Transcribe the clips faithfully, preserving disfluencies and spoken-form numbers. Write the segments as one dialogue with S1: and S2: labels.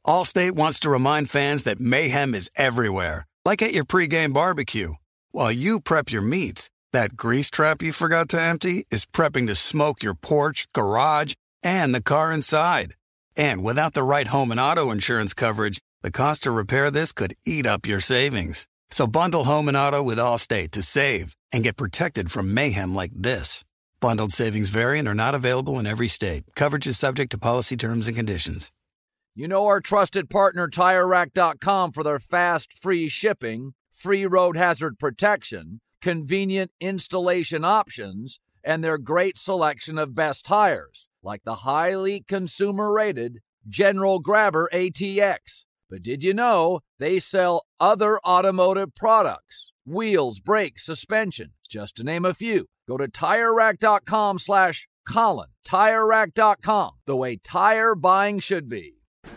S1: Allstate wants to remind fans that mayhem is everywhere, like at your pregame barbecue. While you prep your meats, that grease trap you forgot to empty is prepping to smoke your porch, garage, and the car inside. And without the right home and auto insurance coverage, the cost to repair this could eat up your savings. So bundle home and auto with Allstate to save and get protected from mayhem like this. Bundled savings vary and are not available in every state. Coverage is subject to policy terms and conditions.
S2: You know our trusted partner Tire Rack dot com for their fast, free shipping, free road hazard protection, convenient installation options, and their great selection of best tires, like the highly consumer-rated General Grabber A T X. But did you know they sell other automotive products? Wheels, brakes, suspension, just to name a few. Go to Tire Rack dot com slash Colin. Tire Rack dot com, the way tire buying should be.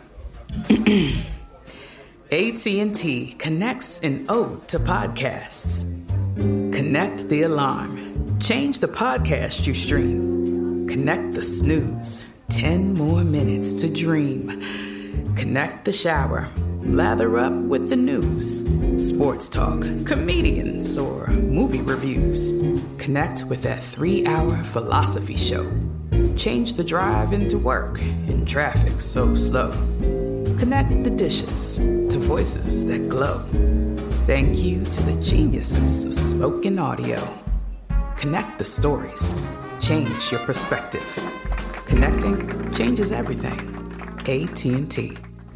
S3: A T and T connects an ode to podcasts. Connect the alarm. Change the podcast you stream. Connect the snooze. Ten more minutes to dream. Connect the shower. Lather up with the news. Sports talk, comedians, or movie reviews. Connect with that three-hour philosophy show. Change the drive into work in traffic so slow. Connect the dishes to voices that glow. Thank you to the geniuses of spoken audio. Connect the stories. Change your perspective. Connecting changes everything. A T and T.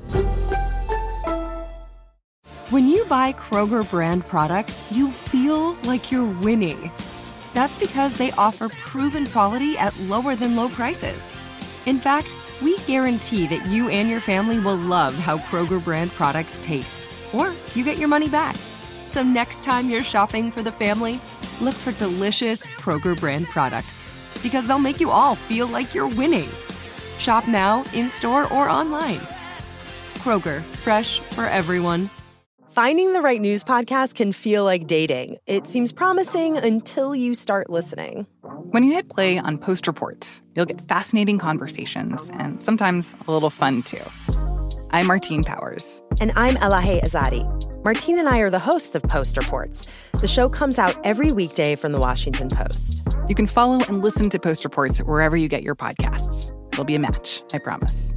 S4: When you buy Kroger brand products, you feel like you're winning. That's because they offer proven quality at lower than low prices. In fact, we guarantee that you and your family will love how Kroger brand products taste, or you get your money back. So next time you're shopping for the family, look for delicious Kroger brand products, because they'll make you all feel like you're winning. Shop now, in-store, or online. Kroger, fresh for everyone.
S5: Finding the right news podcast can feel like dating. It seems promising until you start listening.
S6: When you hit play on Post Reports, you'll get fascinating conversations and sometimes a little fun, too. I'm Martine Powers.
S5: And I'm Elahe Azadi. Martine and I are the hosts of Post Reports. The show comes out every weekday from The Washington Post.
S6: You can follow and listen to Post Reports wherever you get your podcasts. It'll be a match, I promise.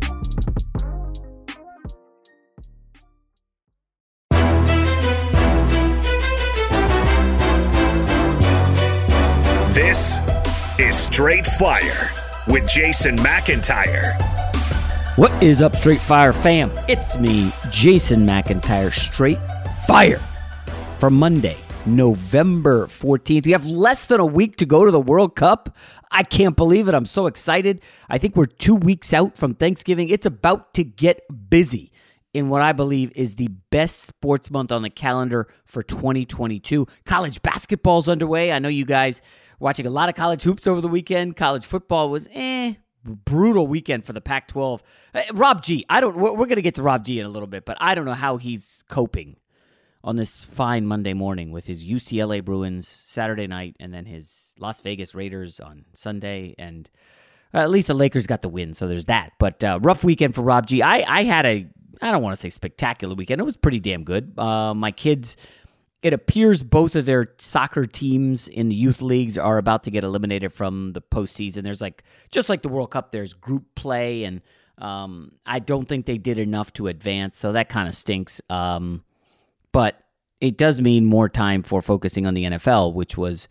S7: This is Straight Fire with Jason McIntyre.
S8: What is up, Straight Fire fam? It's me, Jason McIntyre, Straight Fire. For Monday, November fourteenth. We have less than a week to go to the World Cup. I can't believe it. I'm so excited. I think we're two weeks out from Thanksgiving. It's about to get busy in what I believe is the best sports month on the calendar for twenty twenty-two. College basketball's underway. I know you guys watching a lot of college hoops over the weekend. College football was eh, brutal weekend for the Pac twelve. Uh, Rob G, I don't. We're, we're going to get to Rob G in a little bit, but I don't know how he's coping on this fine Monday morning with his U C L A Bruins Saturday night and then his Las Vegas Raiders on Sunday. And uh, at least the Lakers got the win, so there's that. But uh, rough weekend for Rob G. I, I had a, I don't want to say spectacular weekend. It was pretty damn good. Uh, my kids, it appears both of their soccer teams in the youth leagues are about to get eliminated from the postseason. There's like, just like the World Cup, there's group play, and um, I don't think they did enough to advance, so that kind of stinks. Um, but it does mean more time for focusing on the N F L, which was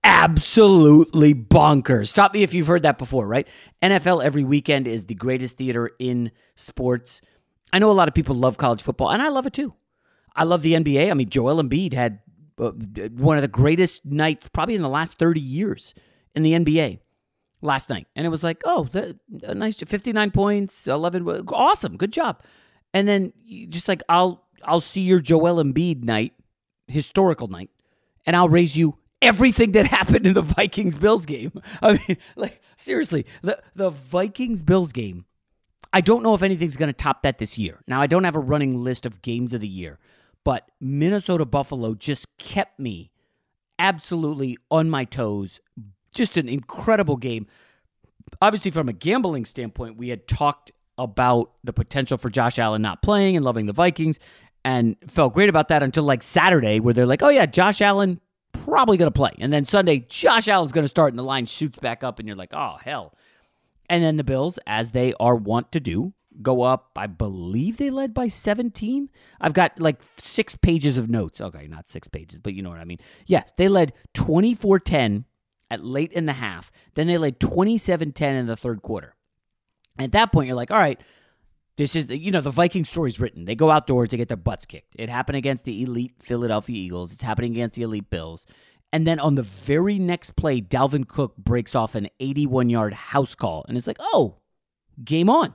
S8: absolutely bonkers. Stop me if you've heard that before, right? N F L every weekend is the greatest theater in sports. I know a lot of people love college football, and I love it too. I love the N B A. I mean, Joel Embiid had uh, one of the greatest nights probably in the last thirty years in the N B A last night. And it was like, oh, the, a nice fifty-nine points, eleven, awesome, good job. And then you just like, I'll I'll see your Joel Embiid night, historical night, and I'll raise you everything that happened in the Vikings-Bills game. I mean, like, seriously, the, the Vikings-Bills game, I don't know if anything's going to top that this year. Now, I don't have a running list of games of the year, but Minnesota-Buffalo just kept me absolutely on my toes. Just an incredible game. Obviously, from a gambling standpoint, we had talked about the potential for Josh Allen not playing and loving the Vikings, and felt great about that until like Saturday, where they're like, oh yeah, Josh Allen probably going to play. And then Sunday, Josh Allen's going to start, and the line shoots back up, and you're like, oh, hell. And then the Bills, as they are wont to do, go up. I believe they led by seventeen. I've got like six pages of notes. Okay, not six pages, but you know what I mean. Yeah, they led twenty-four ten at late in the half. Then they led twenty-seven ten in the third quarter. And at that point, you're like, all right, this is, you know, the Viking story's written. They go outdoors, they get their butts kicked. It happened against the elite Philadelphia Eagles. It's happening against the elite Bills. And then on the very next play, Dalvin Cook breaks off an eighty-one-yard house call. And it's like, oh, game on.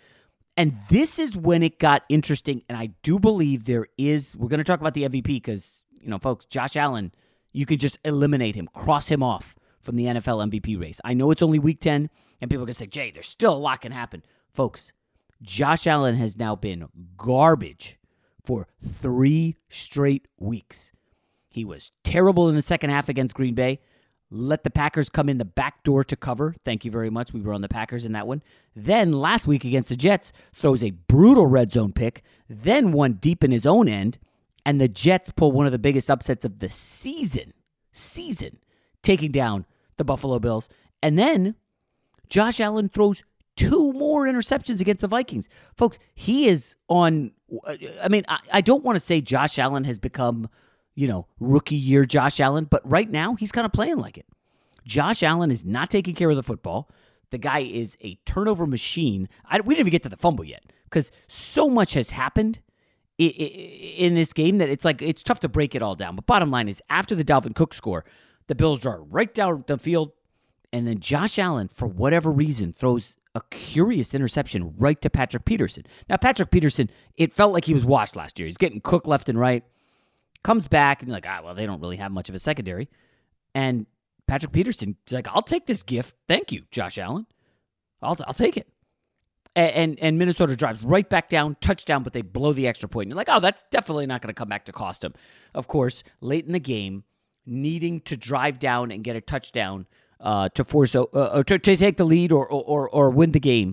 S8: And this is when it got interesting. And I do believe there is, we're going to talk about the M V P because, you know, folks, Josh Allen, you could just eliminate him, cross him off from the N F L M V P race. I know it's only week ten, and people are going to say, Jay, there's still a lot can happen. Folks, Josh Allen has now been garbage for three straight weeks. He was terrible in the second half against Green Bay. Let the Packers come in the back door to cover. Thank you very much. We were on the Packers in that one. Then last week against the Jets, throws a brutal red zone pick, then one deep in his own end, and the Jets pull one of the biggest upsets of the season, season, taking down the Buffalo Bills. And then Josh Allen throws two more interceptions against the Vikings. Folks, he is on, I mean, I, I don't want to say Josh Allen has become, you know, rookie year Josh Allen, but right now he's kind of playing like it. Josh Allen is not taking care of the football. The guy is a turnover machine. I, we didn't even get to the fumble yet because so much has happened in, in this game that it's like it's tough to break it all down. But bottom line is, after the Dalvin Cook score, the Bills draw right down the field, and then Josh Allen, for whatever reason, throws a curious interception right to Patrick Peterson. Now, Patrick Peterson, it felt like he was washed last year. He's getting cooked left and right. Comes back, and you're like, ah, well, they don't really have much of a secondary. And Patrick Peterson is like, I'll take this gift. Thank you, Josh Allen. I'll I'll take it. And, and and Minnesota drives right back down, touchdown, but they blow the extra point. And you're like, oh, that's definitely not going to come back to cost them. Of course, late in the game, needing to drive down and get a touchdown uh, to force uh, or to, to take the lead or, or or win the game.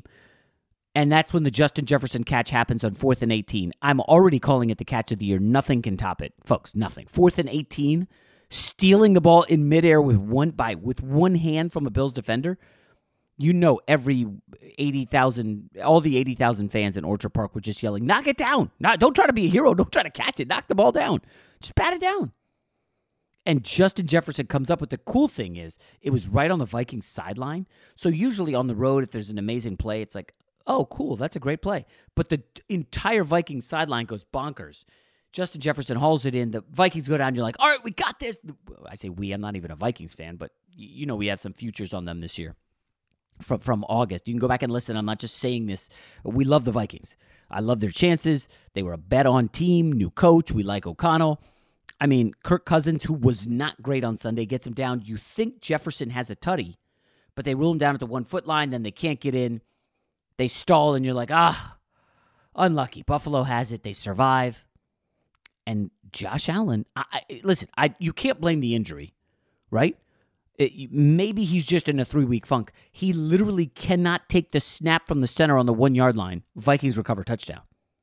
S8: And that's when the Justin Jefferson catch happens on fourth and eighteen. I'm already calling it the catch of the year. Nothing can top it, folks. Nothing. Fourth and eighteen, stealing the ball in midair with one by with one hand from a Bills defender. You know, every eighty thousand, all the eighty thousand fans in Orchard Park were just yelling, "Knock it down! Not, don't try to be a hero. Don't try to catch it. Knock the ball down. Just bat it down." And Justin Jefferson comes up with the cool thing is it was right on the Vikings sideline. So usually on the road, if there's an amazing play, it's like, oh, cool, that's a great play. But the entire Vikings sideline goes bonkers. Justin Jefferson hauls it in. The Vikings go down. You're like, all right, we got this. I say we. I'm not even a Vikings fan, but you know we have some futures on them this year from, from August. You can go back and listen. I'm not just saying this. We love the Vikings. I love their chances. They were a bet-on team, new coach. We like O'Connell. I mean, Kirk Cousins, who was not great on Sunday, gets him down. You think Jefferson has a tutty, but they rule him down at the one-foot line. Then they can't get in. They stall, and you're like, ah, unlucky. Buffalo has it. They survive. And Josh Allen, I, I, listen, I you can't blame the injury, right? It, maybe he's just in a three-week funk. He literally cannot take the snap from the center on the one-yard line. Vikings recover touchdown.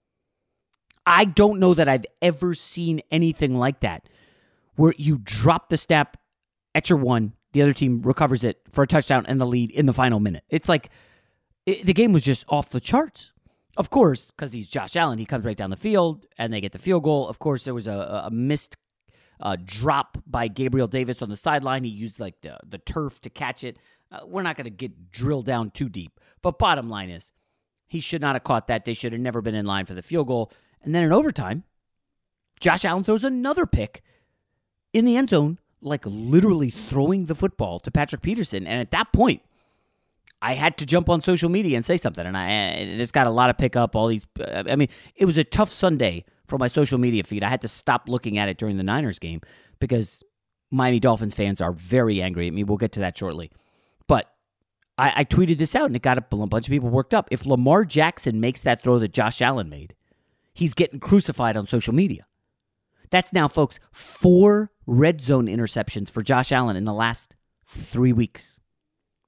S8: I don't know that I've ever seen anything like that, where you drop the snap at your one, the other team recovers it for a touchdown and the lead in the final minute. It's like it, the game was just off the charts. Of course, because he's Josh Allen, he comes right down the field and they get the field goal. Of course, there was a, a missed uh, drop by Gabriel Davis on the sideline. He used like the, the turf to catch it. Uh, we're not going to get drilled down too deep. But bottom line is, he should not have caught that. They should have never been in line for the field goal. And then in overtime, Josh Allen throws another pick in the end zone, like literally throwing the football to Patrick Peterson. And at that point, I had to jump on social media and say something. And I and this got a lot of pickup, all these. I mean, it was a tough Sunday for my social media feed. I had to stop looking at it during the Niners game because Miami Dolphins fans are very angry at me. We'll get to that shortly. But I, I tweeted this out, and it got a bunch of people worked up. If Lamar Jackson makes that throw that Josh Allen made, he's getting crucified on social media. That's now, folks, four red zone interceptions for Josh Allen in the last three weeks.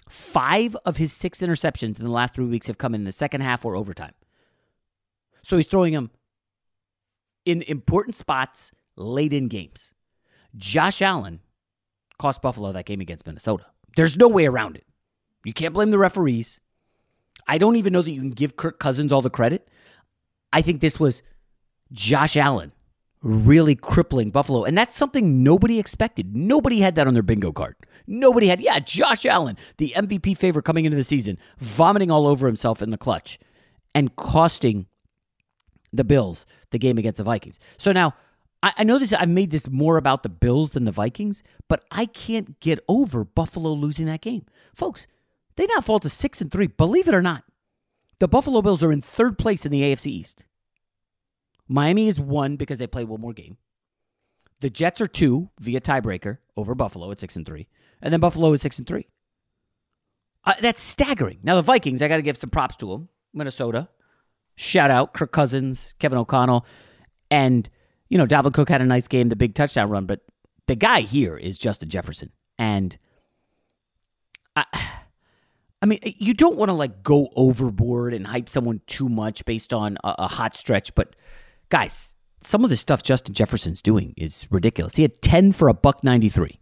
S8: Five of his six interceptions in the last three weeks have come in the second half or overtime. So he's throwing them in important spots late in games. Josh Allen cost Buffalo that game against Minnesota. There's no way around it. You can't blame the referees. I don't even know that you can give Kirk Cousins all the credit. I think this was Josh Allen really crippling Buffalo. And that's something nobody expected. Nobody had that on their bingo card. Nobody had, yeah, Josh Allen, the M V P favorite coming into the season, vomiting all over himself in the clutch and costing the Bills the game against the Vikings. So now, I, I know this. I've made this more about the Bills than the Vikings, but I can't get over Buffalo losing that game. Folks, they now fall to six and three. Believe it or not, the Buffalo Bills are in third place in the A F C East. Miami is one because they play one more game. The Jets are two via tiebreaker over Buffalo at six and three, and then Buffalo is six and three. Uh, that's staggering. Now the Vikings, I got to give some props to them. Minnesota, shout out Kirk Cousins, Kevin O'Connell, and you know Dalvin Cook had a nice game, the big touchdown run. But the guy here is Justin Jefferson, and I. I mean, you don't want to like go overboard and hype someone too much based on a, a hot stretch, but guys, some of the stuff Justin Jefferson's doing is ridiculous. He had ten for a buck ninety-three.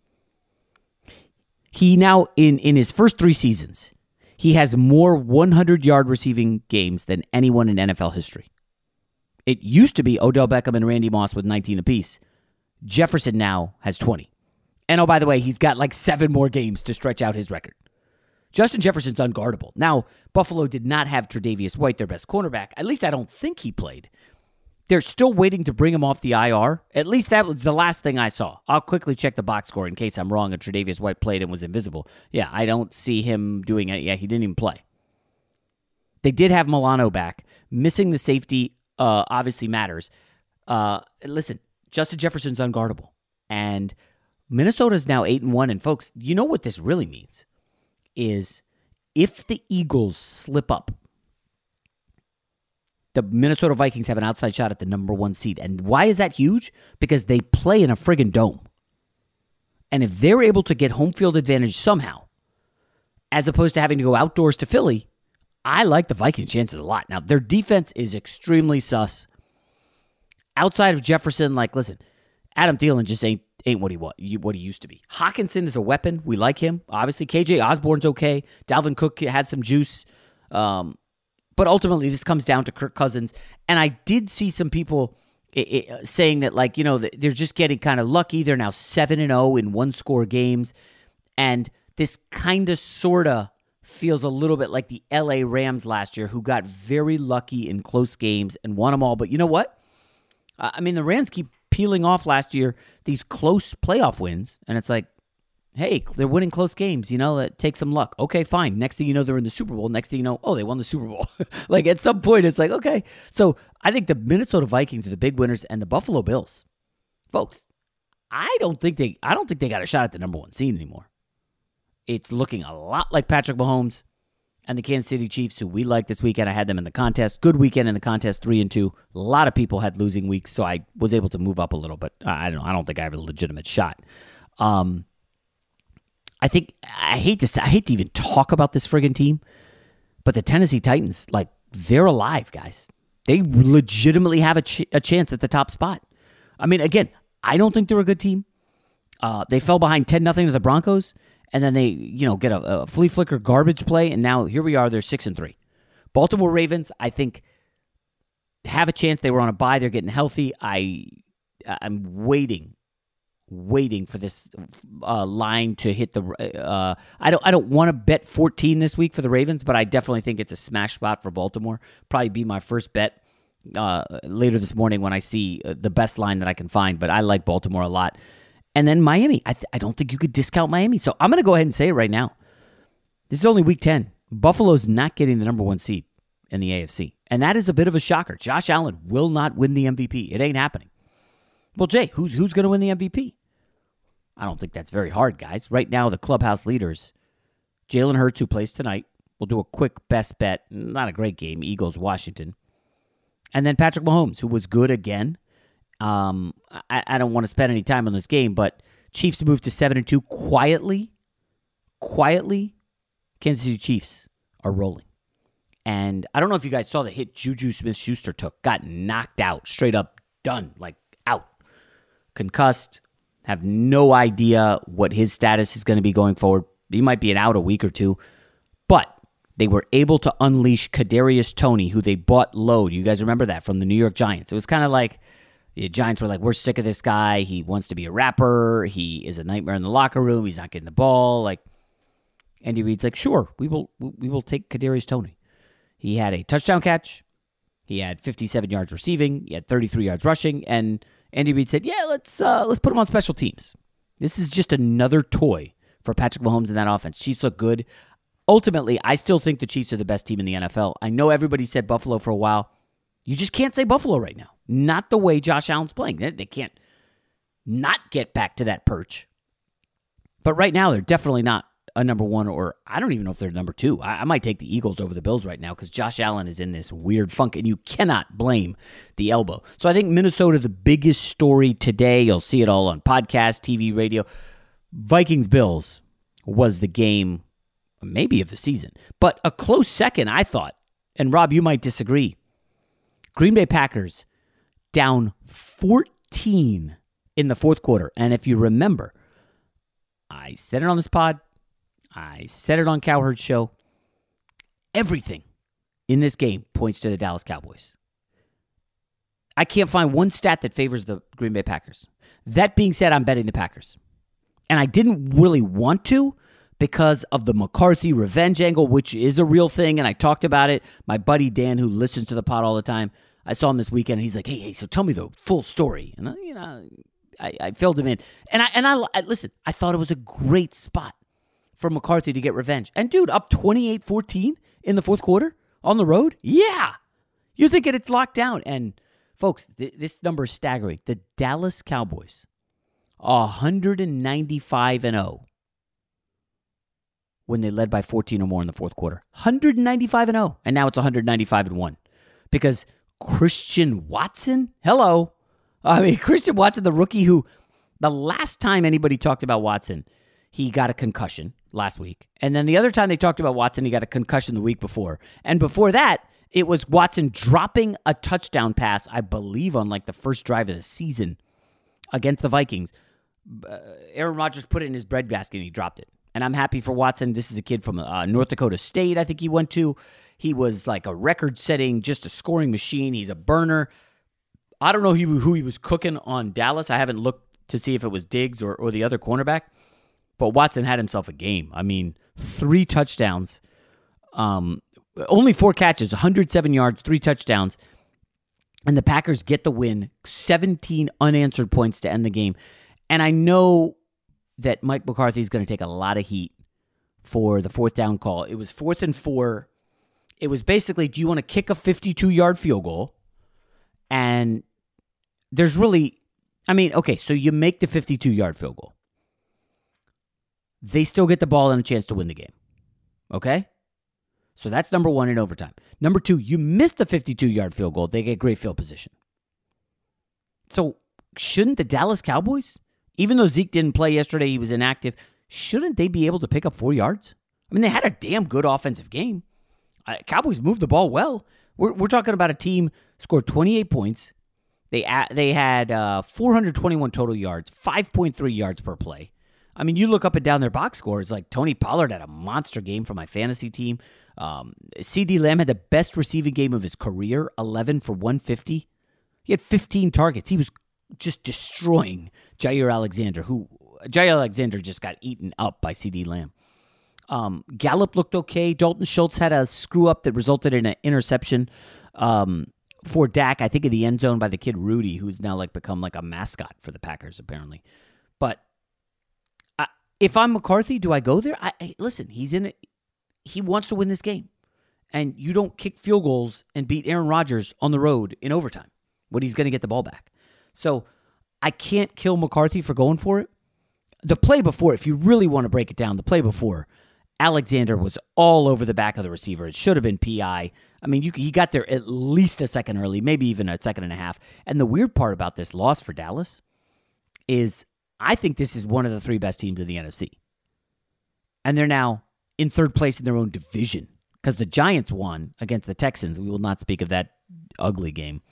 S8: He now, in, in his first three seasons, he has more hundred-yard receiving games than anyone in N F L history. It used to be Odell Beckham and Randy Moss with nineteen apiece. Jefferson now has twenty. And oh, by the way, he's got like seven more games to stretch out his record. Justin Jefferson's unguardable. Now, Buffalo did not have Tre'Davious White, their best cornerback. At least I don't think he played. They're still waiting to bring him off the I R. At least that was the last thing I saw. I'll quickly check the box score in case I'm wrong and Tre'Davious White played and was invisible. Yeah, I don't see him doing it. Yeah, he didn't even play. They did have Milano back. Missing the safety uh, obviously matters. Uh, listen, Justin Jefferson's unguardable. And Minnesota's now eight and one. And folks, you know what this really means? Is if the Eagles slip up, the Minnesota Vikings have an outside shot at the number one seed. And why is that huge? Because they play in a friggin' dome. And if they're able to get home field advantage somehow, as opposed to having to go outdoors to Philly, I like the Vikings' chances a lot. Now, their defense is extremely sus. Outside of Jefferson, like, listen, Adam Thielen just ain't ain't what he what, what he used to be. Hawkinson is a weapon. We like him. Obviously, K J Osborne's okay. Dalvin Cook has some juice. Um, but ultimately, this comes down to Kirk Cousins. And I did see some people it, it, saying that, like, you know, they're just getting kind of lucky. They're now seven and oh in one-score games. And this kind of, sort of feels a little bit like the L A Rams last year, who got very lucky in close games and won them all. But you know what? Uh, I mean, the Rams keep peeling off last year these close playoff wins, and it's like, hey, they're winning close games. You know, that takes some luck. Okay, fine. Next thing you know, they're in the Super Bowl. Next thing you know, oh, they won the Super Bowl. Like, at some point, it's like, okay. So I think the Minnesota Vikings are the big winners, and the Buffalo Bills, folks, I don't think they, I don't think they got a shot at the number one seed anymore. It's looking a lot like Patrick Mahomes and the Kansas City Chiefs, who we like this weekend. I had them in the contest. Good weekend in the contest, three and two. A lot of people had losing weeks, so I was able to move up a little, but I don't know. I don't think I have a legitimate shot. Um, I think I hate to say, I hate to even talk about this friggin' team, but the Tennessee Titans, like, they're alive, guys. They legitimately have a, ch- a chance at the top spot. I mean, again, I don't think they're a good team. Uh, they fell behind ten nothing to the Broncos. And then they, you know, get a, a flea flicker garbage play, and now here we are. They're six and three. Baltimore Ravens, I think, have a chance. They were on a bye. They're getting healthy. I, I'm waiting, waiting for this uh, line to hit the. Uh, I don't, I don't want to bet fourteen this week for the Ravens, but I definitely think it's a smash spot for Baltimore. Probably be my first bet uh, later this morning when I see the best line that I can find. But I like Baltimore a lot. And then Miami. I, th- I don't think you could discount Miami. So I'm going to go ahead and say it right now. This is only week ten. Buffalo's not getting the number one seed in the A F C. And that is a bit of a shocker. Josh Allen will not win the M V P. It ain't happening. Well, Jay, who's who's going to win the M V P? I don't think that's very hard, guys. Right now, the clubhouse leaders, Jalen Hurts, who plays tonight. We'll do a quick best bet. Not a great game. Eagles, Washington. And then Patrick Mahomes, who was good again. Um, I, I don't want to spend any time on this game, but Chiefs moved to seven and two quietly, quietly Kansas City Chiefs are rolling. And I don't know if you guys saw the hit Juju Smith-Schuster took. Got knocked out, straight up done, like out. Concussed. Have no idea what his status is going to be going forward. He might be an out a week or two. But they were able to unleash Kadarius Toney, who they bought low. You guys remember that from the New York Giants? It was kind of like the Giants were like, we're sick of this guy. He wants to be a rapper. He is a nightmare in the locker room. He's not getting the ball. Like Andy Reid's like, sure, we will we will take Kadarius Toney. He had a touchdown catch. He had fifty-seven yards receiving. He had thirty-three yards rushing. And Andy Reid said, yeah, let's uh, let's put him on special teams. This is just another toy for Patrick Mahomes in that offense. Chiefs look good. Ultimately, I still think the Chiefs are the best team in the N F L. I know everybody said Buffalo for a while. You just can't say Buffalo right now. Not the way Josh Allen's playing. They, they can't not get back to that perch. But right now, they're definitely not a number one, or I don't even know if they're number two. I, I might take the Eagles over the Bills right now because Josh Allen is in this weird funk, and you cannot blame the elbow. So I think Minnesota, the biggest story today, you'll see it all on podcast, T V, radio. Vikings-Bills was the game maybe of the season. But a close second, I thought, and Rob, you might disagree, Green Bay Packers down fourteen in the fourth quarter. And if you remember, I said it on this pod, I said it on Cowherd's show. Everything in this game points to the Dallas Cowboys. I can't find one stat that favors the Green Bay Packers. That being said, I'm betting the Packers. And I didn't really want to because of the McCarthy revenge angle, which is a real thing, and I talked about it. My buddy Dan, who listens to the pod all the time, I saw him this weekend, and he's like, hey, hey, so tell me the full story. And, I, you know, I, I filled him in. And, I, and I, I listen, I thought it was a great spot for McCarthy to get revenge. And, dude, up twenty-eight fourteen in the fourth quarter on the road? Yeah. You're thinking it's locked down. And, folks, th- this number is staggering. The Dallas Cowboys, one ninety-five and oh when they led by fourteen or more in the fourth quarter. one ninety-five and oh. And now it's one ninety-five and one. Because Christian Watson, hello. I mean, Christian Watson, the rookie who, the last time anybody talked about Watson, he got a concussion last week. And then the other time they talked about Watson, he got a concussion the week before. And before that, it was Watson dropping a touchdown pass, I believe, on like the first drive of the season against the Vikings. Uh, Aaron Rodgers put it in his breadbasket and he dropped it. And I'm happy for Watson. This is a kid from uh, North Dakota State, I think he went to. He was like a record-setting, just a scoring machine. He's a burner. I don't know who, who he was cooking on Dallas. I haven't looked to see if it was Diggs or, or the other cornerback. But Watson had himself a game. I mean, three touchdowns, um, only four catches, one hundred seven yards, three touchdowns. And the Packers get the win, seventeen unanswered points to end the game. And I know that Mike McCarthy is going to take a lot of heat for the fourth down call. It was fourth and four. It was basically, do you want to kick a fifty-two-yard field goal? And there's really, I mean, okay, so you make the fifty-two-yard field goal. They still get the ball and a chance to win the game. Okay? So that's number one in overtime. Number two, you miss the fifty-two-yard field goal. They get great field position. So shouldn't the Dallas Cowboys, even though Zeke didn't play yesterday, he was inactive, shouldn't they be able to pick up four yards? I mean, they had a damn good offensive game. Uh, Cowboys moved the ball well. We're, we're talking about a team scored twenty-eight points. They, uh, they had uh, four hundred twenty-one total yards, five point three yards per play. I mean, you look up and down their box scores, like Tony Pollard had a monster game for my fantasy team. Um, CeeDee Lamb had the best receiving game of his career, eleven for one fifty. He had fifteen targets. He was just destroying Jair Alexander, who Jair Alexander just got eaten up by CeeDee Lamb. Um, Gallup looked okay. Dalton Schultz had a screw-up that resulted in an interception um, for Dak, I think in the end zone by the kid Rudy, who's now like become like a mascot for the Packers, apparently. But if I'm McCarthy, do I go there? I, I, listen, he's in it. He wants to win this game. And you don't kick field goals and beat Aaron Rodgers on the road in overtime when he's going to get the ball back. So I can't kill McCarthy for going for it. The play before, if you really want to break it down, the play before, Alexander was all over the back of the receiver. It should have been P I. I mean, you, he got there at least a second early, maybe even a second and a half. And the weird part about this loss for Dallas is I think this is one of the three best teams in the N F C. And they're now in third place in their own division because the Giants won against the Texans. We will not speak of that ugly game.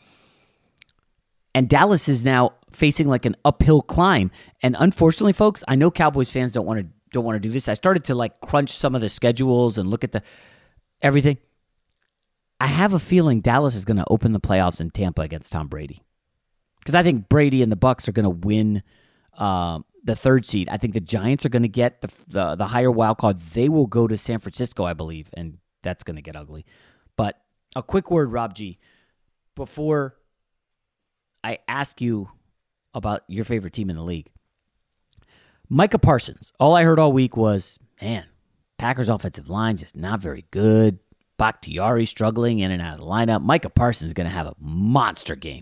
S8: And Dallas is now facing like an uphill climb. And unfortunately, folks, I know Cowboys fans don't want to don't want to do this. I started to like crunch some of the schedules and look at the everything. I have a feeling Dallas is going to open the playoffs in Tampa against Tom Brady. Because I think Brady and the Bucs are going to win uh, the third seed. I think the Giants are going to get the, the the higher wild card. They will go to San Francisco, I believe, and that's going to get ugly. But a quick word, Rob G, before I ask you about your favorite team in the league. Micah Parsons, all I heard all week was, man, Packers offensive line just not very good. Bakhtiari struggling in and out of the lineup. Micah Parsons is going to have a monster game.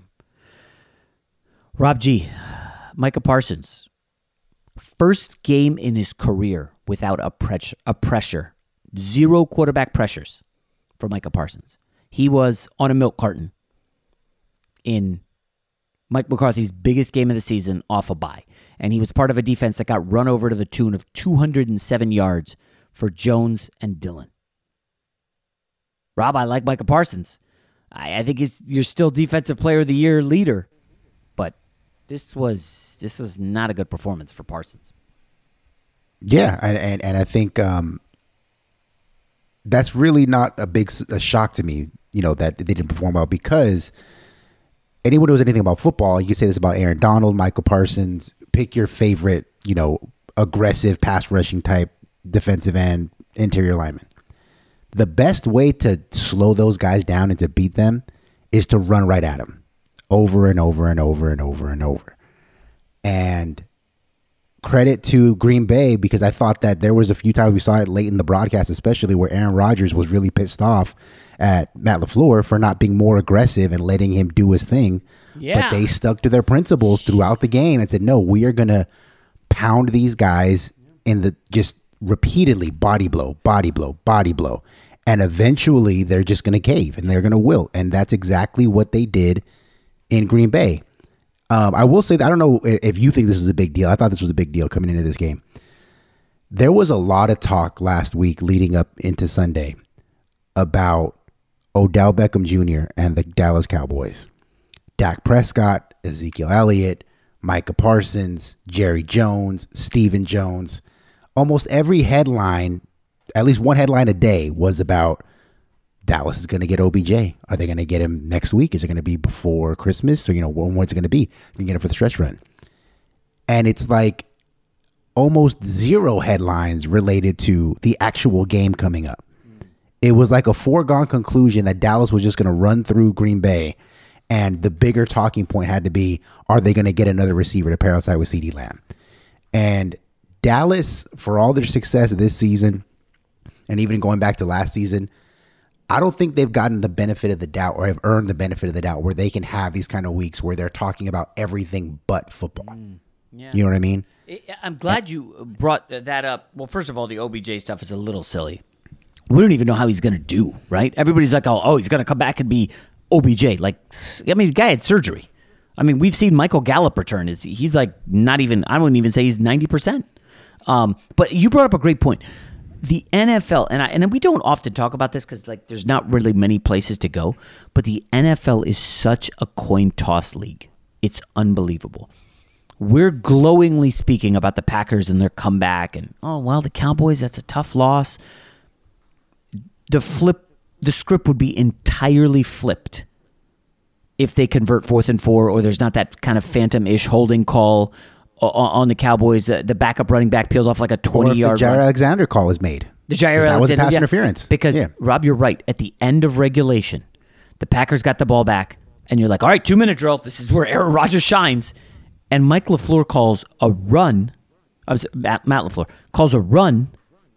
S8: Rob G, Micah Parsons, first game in his career without a pressure, a pressure. Zero quarterback pressures for Micah Parsons. He was on a milk carton in Mike McCarthy's biggest game of the season off a bye. And he was part of a defense that got run over to the tune of two hundred seven yards for Jones and Dillon. Rob, I like Micah Parsons. I, I think he's you're still Defensive Player of the Year leader. But this was this was not a good performance for Parsons.
S9: Yeah, and and, and I think um, that's really not a big a shock to me, you know, that they didn't perform well, because anyone who knows anything about football, you can say this about Aaron Donald, Michael Parsons, pick your favorite, you know, aggressive pass rushing type defensive end, interior lineman. The best way to slow those guys down and to beat them is to run right at them over and over and over and over and over. And credit to Green Bay, because I thought that there was a few times we saw it late in the broadcast, especially where Aaron Rodgers was really pissed off at Matt LaFleur for not being more aggressive and letting him do his thing. Yeah. But they stuck to their principles throughout the game and said, no, we are going to pound these guys in the just repeatedly body blow, body blow, body blow. And eventually they're just going to cave and they're going to wilt. And that's exactly what they did in Green Bay. Um, I will say that I don't know if you think this is a big deal. I thought this was a big deal coming into this game. There was a lot of talk last week leading up into Sunday about Odell Beckham Junior and the Dallas Cowboys. Dak Prescott, Ezekiel Elliott, Micah Parsons, Jerry Jones, Stephen Jones. Almost every headline, at least one headline a day, was about Dallas is going to get O B J. Are they going to get him next week? Is it going to be before Christmas? Or, you know, when's it going to be? You can get him for the stretch run. And it's like almost zero headlines related to the actual game coming up. It was like a foregone conclusion that Dallas was just going to run through Green Bay. And the bigger talking point had to be, are they going to get another receiver to pair outside with CeeDee Lamb? And Dallas, for all their success this season, and even going back to last season, I don't think they've gotten the benefit of the doubt or have earned the benefit of the doubt where they can have these kind of weeks where they're talking about everything but football. Mm, yeah. You know what I mean?
S8: I'm glad you brought that up. Well, first of all, the O B J stuff is a little silly. We don't even know how he's going to do, right? Everybody's like, oh, oh he's going to come back and be O B J. Like, I mean, the guy had surgery. I mean, we've seen Michael Gallup return. He's like not even, I wouldn't even say he's ninety percent. Um, but you brought up a great point. The N F L, and I, and we don't often talk about this because like there's not really many places to go, but the N F L is such a coin toss league. It's unbelievable. We're glowingly speaking about the Packers and their comeback, and oh well, the Cowboys, that's a tough loss. The flip, the script would be entirely flipped if they convert fourth and four, or there's not that kind of phantom-ish holding call on the Cowboys. The backup running back peeled off like a twenty-yard
S9: run. The Jair
S8: run.
S9: Alexander call is made.
S8: The Jair
S9: Alexander. That was a pass
S8: yeah.
S9: interference.
S8: Because,
S9: yeah.
S8: Rob, you're right. At the end of regulation, the Packers got the ball back, and you're like, all right, two-minute drill. This is where Aaron Rodgers shines. And Mike LaFleur calls a run. I was Matt, Matt LaFleur calls a run.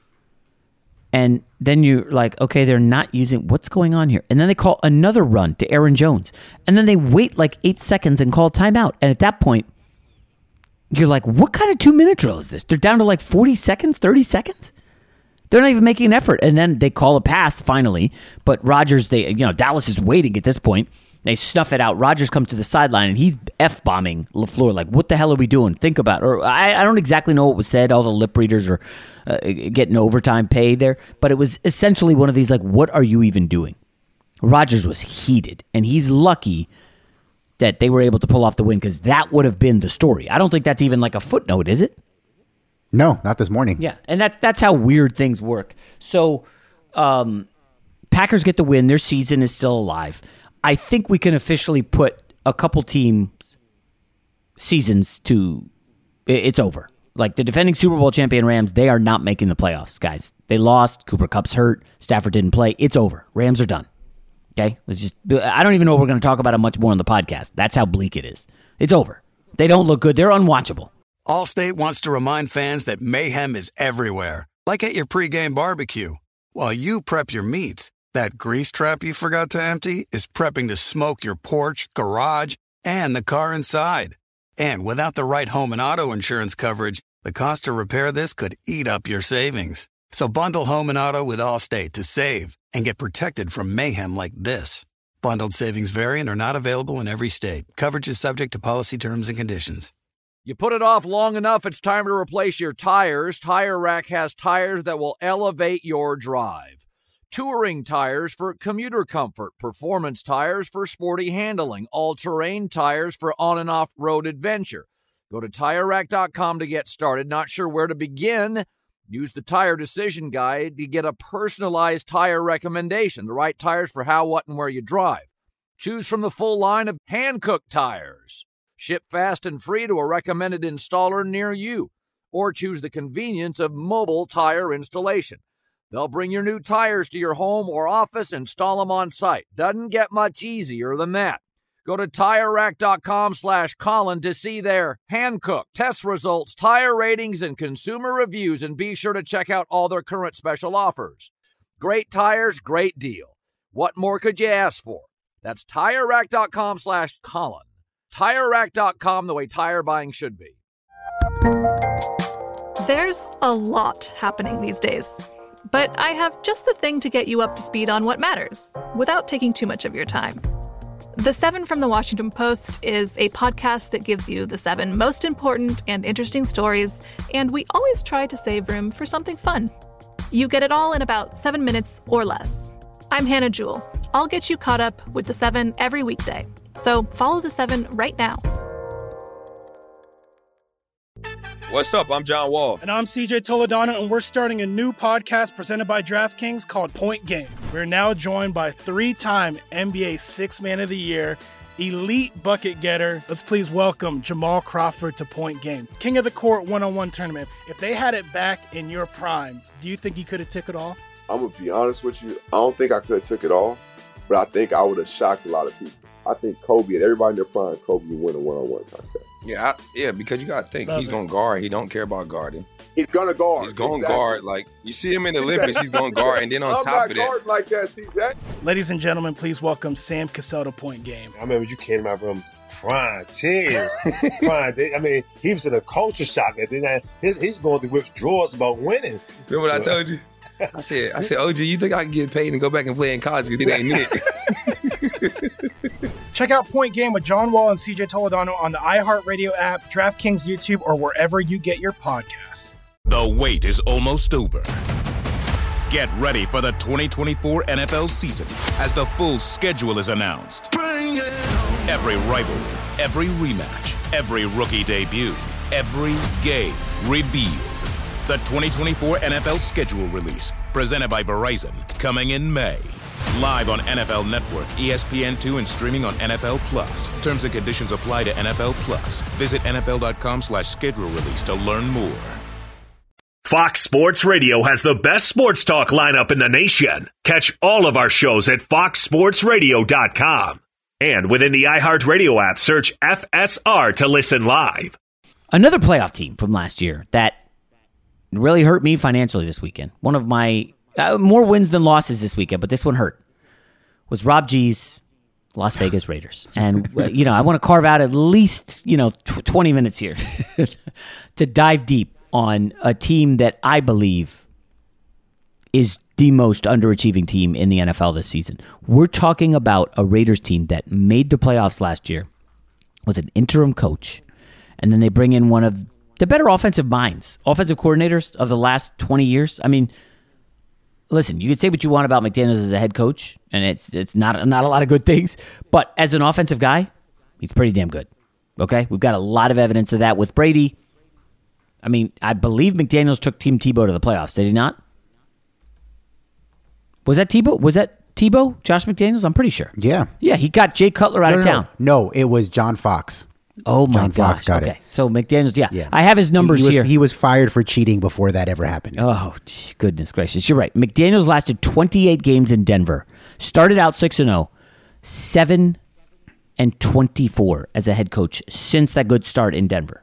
S8: And then you're like, okay, they're not using, what's going on here? And then they call another run to Aaron Jones. And then they wait like eight seconds and call a timeout. And at that point, you're like, what kind of two-minute drill is this? They're down to like forty seconds, thirty seconds? They're not even making an effort. And then they call a pass finally. But Rodgers, they, you know, Dallas is waiting at this point. They snuff it out. Rodgers comes to the sideline, and he's F-bombing LaFleur. Like, what the hell are we doing? Think about it. Or I, I don't exactly know what was said. All the lip readers are uh, getting overtime pay there. But it was essentially one of these, like, what are you even doing? Rodgers was heated, and he's lucky that they were able to pull off the win because that would have been the story. I don't think that's even like a footnote, is it?
S9: No, not this morning.
S8: Yeah, and that that's how weird things work. So um, Packers get the win. Their season is still alive. I think we can officially put a couple teams' seasons to it's over. Like the defending Super Bowl champion Rams, they are not making the playoffs, guys. They lost. Cooper Kupp's hurt. Stafford didn't play. It's over. Rams are done. Okay? It's just I don't even know if we're going to talk about it much more on the podcast. That's how bleak it is. It's over. They don't look good. They're unwatchable.
S1: Allstate wants to remind fans that mayhem is everywhere, like at your pregame barbecue. While you prep your meats, that grease trap you forgot to empty is prepping to smoke your porch, garage, and the car inside. And without the right home and auto insurance coverage, the cost to repair this could eat up your savings. So bundle home and auto with Allstate to save and get protected from mayhem like this. Bundled savings vary and are not available in every state. Coverage is subject to policy terms and conditions.
S2: You put it off long enough, it's time to replace your tires. Tire Rack has tires that will elevate your drive. Touring tires for commuter comfort, performance tires for sporty handling, all-terrain tires for on- and off-road adventure. Go to Tire Rack dot com to get started. Not sure where to begin? Use the Tire Decision Guide to get a personalized tire recommendation, the right tires for how, what, and where you drive. Choose from the full line of hand-cooked tires. Ship fast and free to a recommended installer near you. Or choose the convenience of mobile tire installation. They'll bring your new tires to your home or office, install them on site. Doesn't get much easier than that. Go to Tire Rack dot com slash Colin to see their hand-cooked test results, tire ratings, and consumer reviews, and be sure to check out all their current special offers. Great tires, great deal. What more could you ask for? That's Tire Rack dot com slash Colin. Tire Rack dot com, the way tire buying should be.
S10: There's a lot happening these days. But I have just the thing to get you up to speed on what matters, without taking too much of your time. The Seven from the Washington Post is a podcast that gives you the seven most important and interesting stories, and we always try to save room for something fun. You get it all in about seven minutes or less. I'm Hannah Jewell. I'll get you caught up with the seven every weekday. So follow the seven right now.
S11: What's up? I'm John Wall.
S12: And I'm C J Toledano, and we're starting a new podcast presented by DraftKings called Point Game. We're now joined by three-time N B A Sixth Man of the Year, elite bucket getter. Let's please welcome Jamal Crawford to Point Game. King of the Court one-on-one tournament. If they had it back in your prime, do you think you could have took it all?
S13: I'm going to be honest with you. I don't think I could have took it all, but I think I would have shocked a lot of people. I think Kobe and everybody in their prime, Kobe would win a one-on-one contest.
S11: Yeah, I, yeah, because you got to think, Love he's going to guard. He don't care about guarding.
S13: He's going to guard.
S11: He's going to
S13: exactly.
S11: guard. Like, you see him in the Olympics, he's going to guard. And then on
S13: I'm
S11: top of that.
S13: I'm not guarding like that, C J.
S12: Ladies and gentlemen, please welcome Sam Cassell to Point Game.
S14: I remember you came out from crying, tears, crying. I mean, he was in a culture shock. And then his, he's going through withdrawals about winning.
S11: Remember what I told you? I said, I said, O G, you think I can get paid and go back and play in college because it ain't it?
S12: Check out Point Game with John Wall and C J Toledano on the iHeartRadio app, DraftKings YouTube, or wherever you get your podcasts.
S15: The wait is almost over. Get ready for the twenty twenty-four N F L season as the full schedule is announced. Every rivalry, every rematch, every rookie debut, every game revealed. The twenty twenty-four N F L schedule release, presented by Verizon, coming in May. Live on N F L Network, E S P N two, and streaming on N F L Plus. Terms and conditions apply to N F L Plus. Visit N F L dot com slash schedule release to learn more.
S7: Fox Sports Radio has the best sports talk lineup in the nation. Catch all of our shows at fox sports radio dot com. And within the iHeartRadio app, search F S R to listen live.
S8: Another playoff team from last year that really hurt me financially this weekend. One of my uh, more wins than losses this weekend, but this one hurt. Was Rob G's Las Vegas Raiders. And, uh, you know, I want to carve out at least, you know, tw- twenty minutes here to dive deep on a team that I believe is the most underachieving team in the N F L this season. We're talking about a Raiders team that made the playoffs last year with an interim coach, and then they bring in one of the better offensive minds, offensive coordinators of the last twenty years. I mean, listen, you can say what you want about McDaniels as a head coach, and it's it's not not a lot of good things, but as an offensive guy, he's pretty damn good. Okay? We've got a lot of evidence of that with Brady. I mean, I believe McDaniels took Team Tebow to the playoffs, did he not? Was that Tebow? Was that Tebow? Josh McDaniels? I'm pretty sure.
S9: Yeah.
S8: Yeah, he got Jay Cutler out
S9: no,
S8: of
S9: no,
S8: town.
S9: No. no, it was John Fox.
S8: Oh, my
S9: John
S8: gosh.
S9: Fox got
S8: okay.
S9: it.
S8: So McDaniels, yeah.
S9: Yeah.
S8: I have his numbers
S9: he, he was,
S8: here.
S9: He was fired for cheating before that ever happened.
S8: Oh, geez, goodness gracious. You're right. McDaniels lasted twenty-eight games in Denver. Started out six and oh. seven and twenty-four as a head coach since that good start in Denver.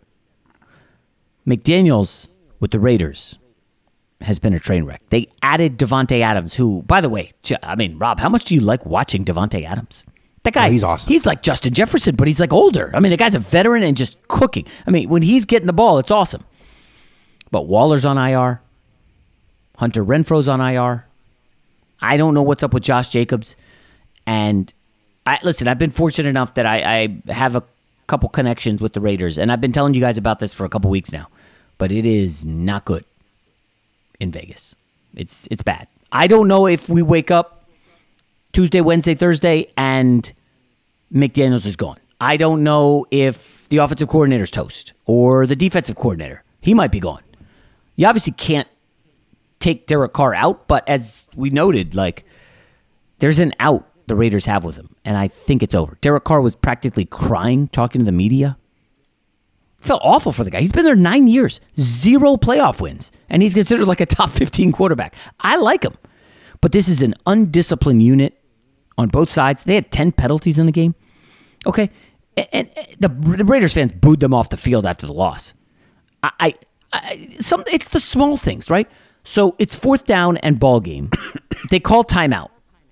S8: McDaniels with the Raiders has been a train wreck. They added Devontae Adams, who, by the way, I mean, Rob, how much do you like watching Devontae Adams? That guy,
S9: oh, he's awesome.
S8: He's like Justin Jefferson, but he's like older. I mean, the guy's a veteran and just cooking. I mean, when he's getting the ball, it's awesome. But Waller's on I R. Hunter Renfro's on I R. I don't know what's up with Josh Jacobs. And I listen, I've been fortunate enough that I, I have a couple connections with the Raiders, and I've been telling you guys about this for a couple weeks now. But it is not good in Vegas. It's it's bad. I don't know if we wake up Tuesday, Wednesday, Thursday, and McDaniels is gone. I don't know if the offensive coordinator's toast or the defensive coordinator. He might be gone. You obviously can't take Derek Carr out, but as we noted, like, there's an out the Raiders have with him, and I think it's over. Derek Carr was practically crying, talking to the media. Felt awful for the guy. He's been there nine years, zero playoff wins, and he's considered like a top fifteen quarterback. I like him, but this is an undisciplined unit on both sides. They had ten penalties in the game. Okay, and, and the, the Raiders fans booed them off the field after the loss. I, I, I some it's the small things, right? So it's fourth down and ball game. They call timeout.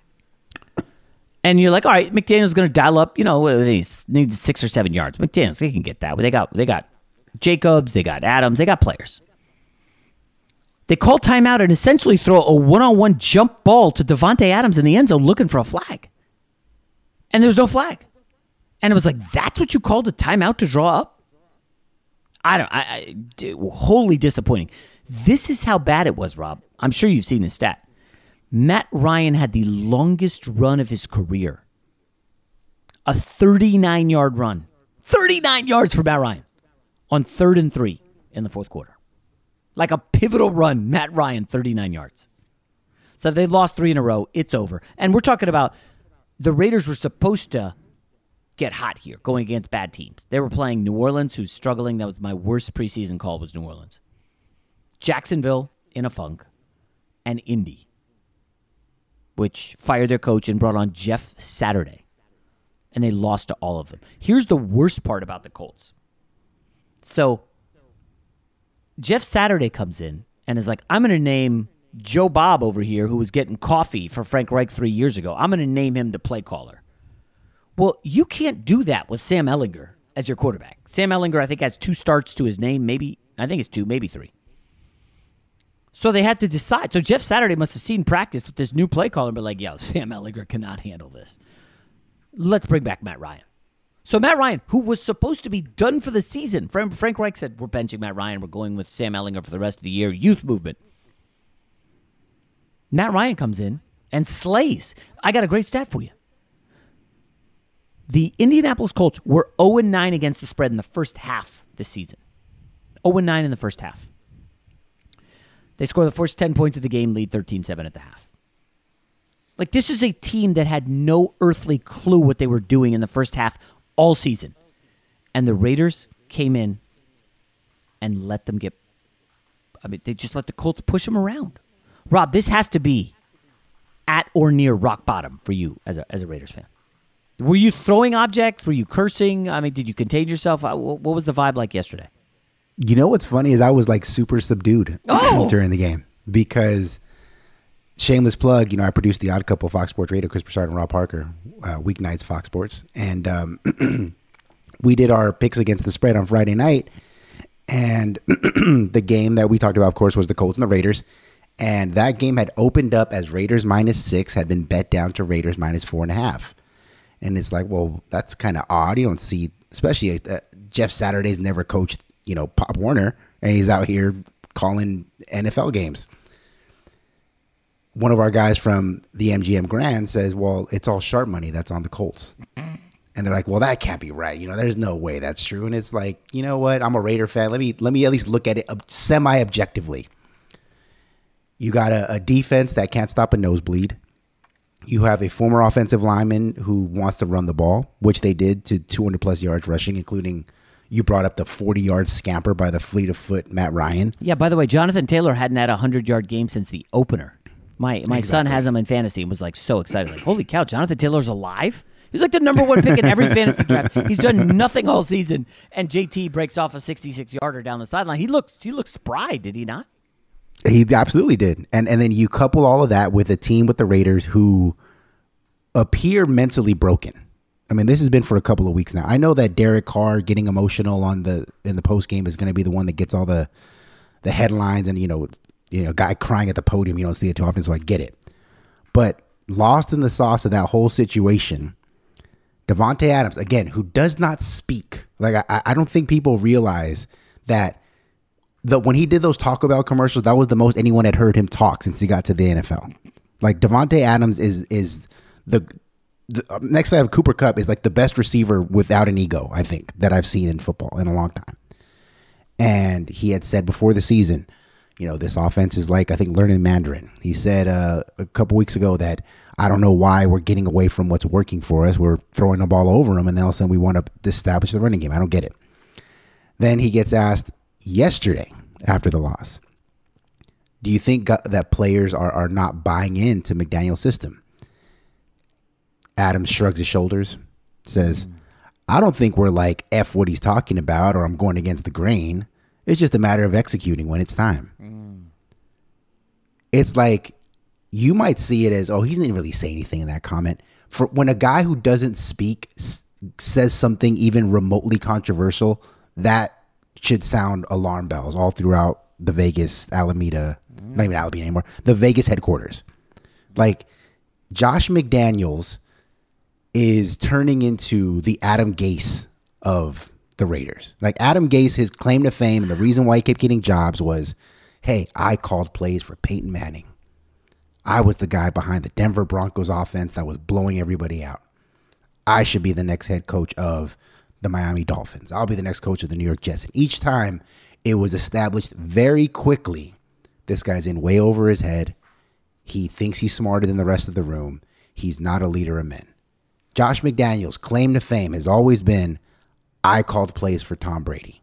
S8: And you're like, all right, McDaniel's going to dial up, you know, what do they need six or seven yards. McDaniel's, they can get that. They got they got Jacobs, they got Adams, they got players. They call timeout and essentially throw a one-on-one jump ball to Devontae Adams in the end zone looking for a flag. And there was no flag. And it was like, that's what you called a timeout to draw up? I don't, I, I wholly disappointing. This is how bad it was, Rob. I'm sure you've seen the stat. Matt Ryan had the longest run of his career. A thirty-nine-yard run. thirty-nine yards for Matt Ryan on third and three in the fourth quarter. Like a pivotal run, Matt Ryan, thirty-nine yards. So they lost three in a row. It's over. And we're talking about the Raiders were supposed to get hot here, going against bad teams. They were playing New Orleans, who's struggling. That was my worst preseason call, was New Orleans. Jacksonville in a funk. And Indy, which fired their coach and brought on Jeff Saturday. And they lost to all of them. Here's the worst part about the Colts. So Jeff Saturday comes in and is like, I'm going to name Joe Bob over here, who was getting coffee for Frank Reich three years ago. I'm going to name him the play caller. Well, you can't do that with Sam Ehlinger as your quarterback. Sam Ehlinger, I think, has two starts to his name. Maybe, I think it's two, maybe three. So they had to decide. So Jeff Saturday must have seen practice with this new play caller and be like, yo, Sam Ehlinger cannot handle this. Let's bring back Matt Ryan. So Matt Ryan, who was supposed to be done for the season, Frank Reich said, we're benching Matt Ryan. We're going with Sam Ehlinger for the rest of the year. Youth movement. Matt Ryan comes in and slays. I got a great stat for you. The Indianapolis Colts were oh and nine against the spread in the first half this season. oh and nine in the first half. They score the first ten points of the game, lead thirteen seven at the half. Like, this is a team that had no earthly clue what they were doing in the first half all season. And the Raiders came in and let them get, I mean, they just let the Colts push them around. Rob, this has to be at or near rock bottom for you as a as a Raiders fan. Were you throwing objects? Were you cursing? I mean, did you contain yourself? What was the vibe like yesterday?
S9: You know what's funny is I was like super subdued
S8: oh.
S9: during the game because, shameless plug, you know, I produced the Odd Couple Fox Sports Radio, Chris Broussard and Rob Parker, uh, weeknights Fox Sports, and um, we did our picks against the spread on Friday night, and the game that we talked about, of course, was the Colts and the Raiders, And that game had opened up as Raiders minus six, had been bet down to Raiders minus four and a half. And it's like, well, that's kind of odd. You don't see, especially uh, Jeff Saturday's never coached, you know, Pop Warner, and he's out here calling N F L games. One of our guys from the M G M Grand says, well, it's all sharp money that's on the Colts. And they're like, well, that can't be right. You know, there's no way that's true. And it's like, you know what? I'm a Raider fan. Let me let me at least look at it semi-objectively. You got a, a defense that can't stop a nosebleed. You have a former offensive lineman who wants to run the ball, which they did to two hundred plus yards rushing, including you brought up the forty-yard scamper by the fleet of foot Matt Ryan.
S8: Yeah, by the way, Jonathan Taylor hadn't had a hundred-yard game since the opener. My my exactly. son has him in fantasy and was like so excited. Like, holy cow, Jonathan Taylor's alive? He's like the number one pick in every fantasy draft. He's done nothing all season, and J T breaks off a sixty-six-yarder down the sideline. He looks he looks spry, did he not?
S9: He absolutely did. And and then you couple all of that with a team with the Raiders who appear mentally broken. I mean, this has been for a couple of weeks now. I know that Derek Carr getting emotional on the in the post game is going to be the one that gets all the the headlines and you know you know guy crying at the podium. You don't see it too often, so I get it. But lost in the sauce of that whole situation, Davante Adams, again, who does not speak. Like, I, I don't think people realize that the, when he did those Taco Bell commercials, that was the most anyone had heard him talk since he got to the N F L. Like, Davante Adams is is the, the next I have Cooper Kupp is like the best receiver without an ego, I think, that I've seen in football in a long time. And he had said before the season, you know, this offense is like, I think, learning Mandarin. He said uh, a couple weeks ago that I don't know why we're getting away from what's working for us. We're throwing the ball over them, and then all of a sudden we want to establish the running game. I don't get it. Then he gets asked yesterday after the loss, do you think that players are, are not buying into McDaniel's system? Adams shrugs his shoulders, says, I don't think we're like F what he's talking about or I'm going against the grain. It's just a matter of executing when it's time. Mm. It's like you might see it as, oh, he didn't really say anything in that comment. For when a guy who doesn't speak s- says something even remotely controversial, that should sound alarm bells all throughout the Vegas Alameda, mm. not even Alameda anymore, the Vegas headquarters. Like Josh McDaniels is turning into the Adam Gase of the Raiders. Like Adam Gase, his claim to fame and the reason why he kept getting jobs was, hey, I called plays for Peyton Manning. I was the guy behind the Denver Broncos offense that was blowing everybody out. I should be the next head coach of the Miami Dolphins. I'll be the next coach of the New York Jets. And each time it was established very quickly, this guy's in way over his head. He thinks he's smarter than the rest of the room. He's not a leader of men. Josh McDaniels' claim to fame has always been, I called plays for Tom Brady.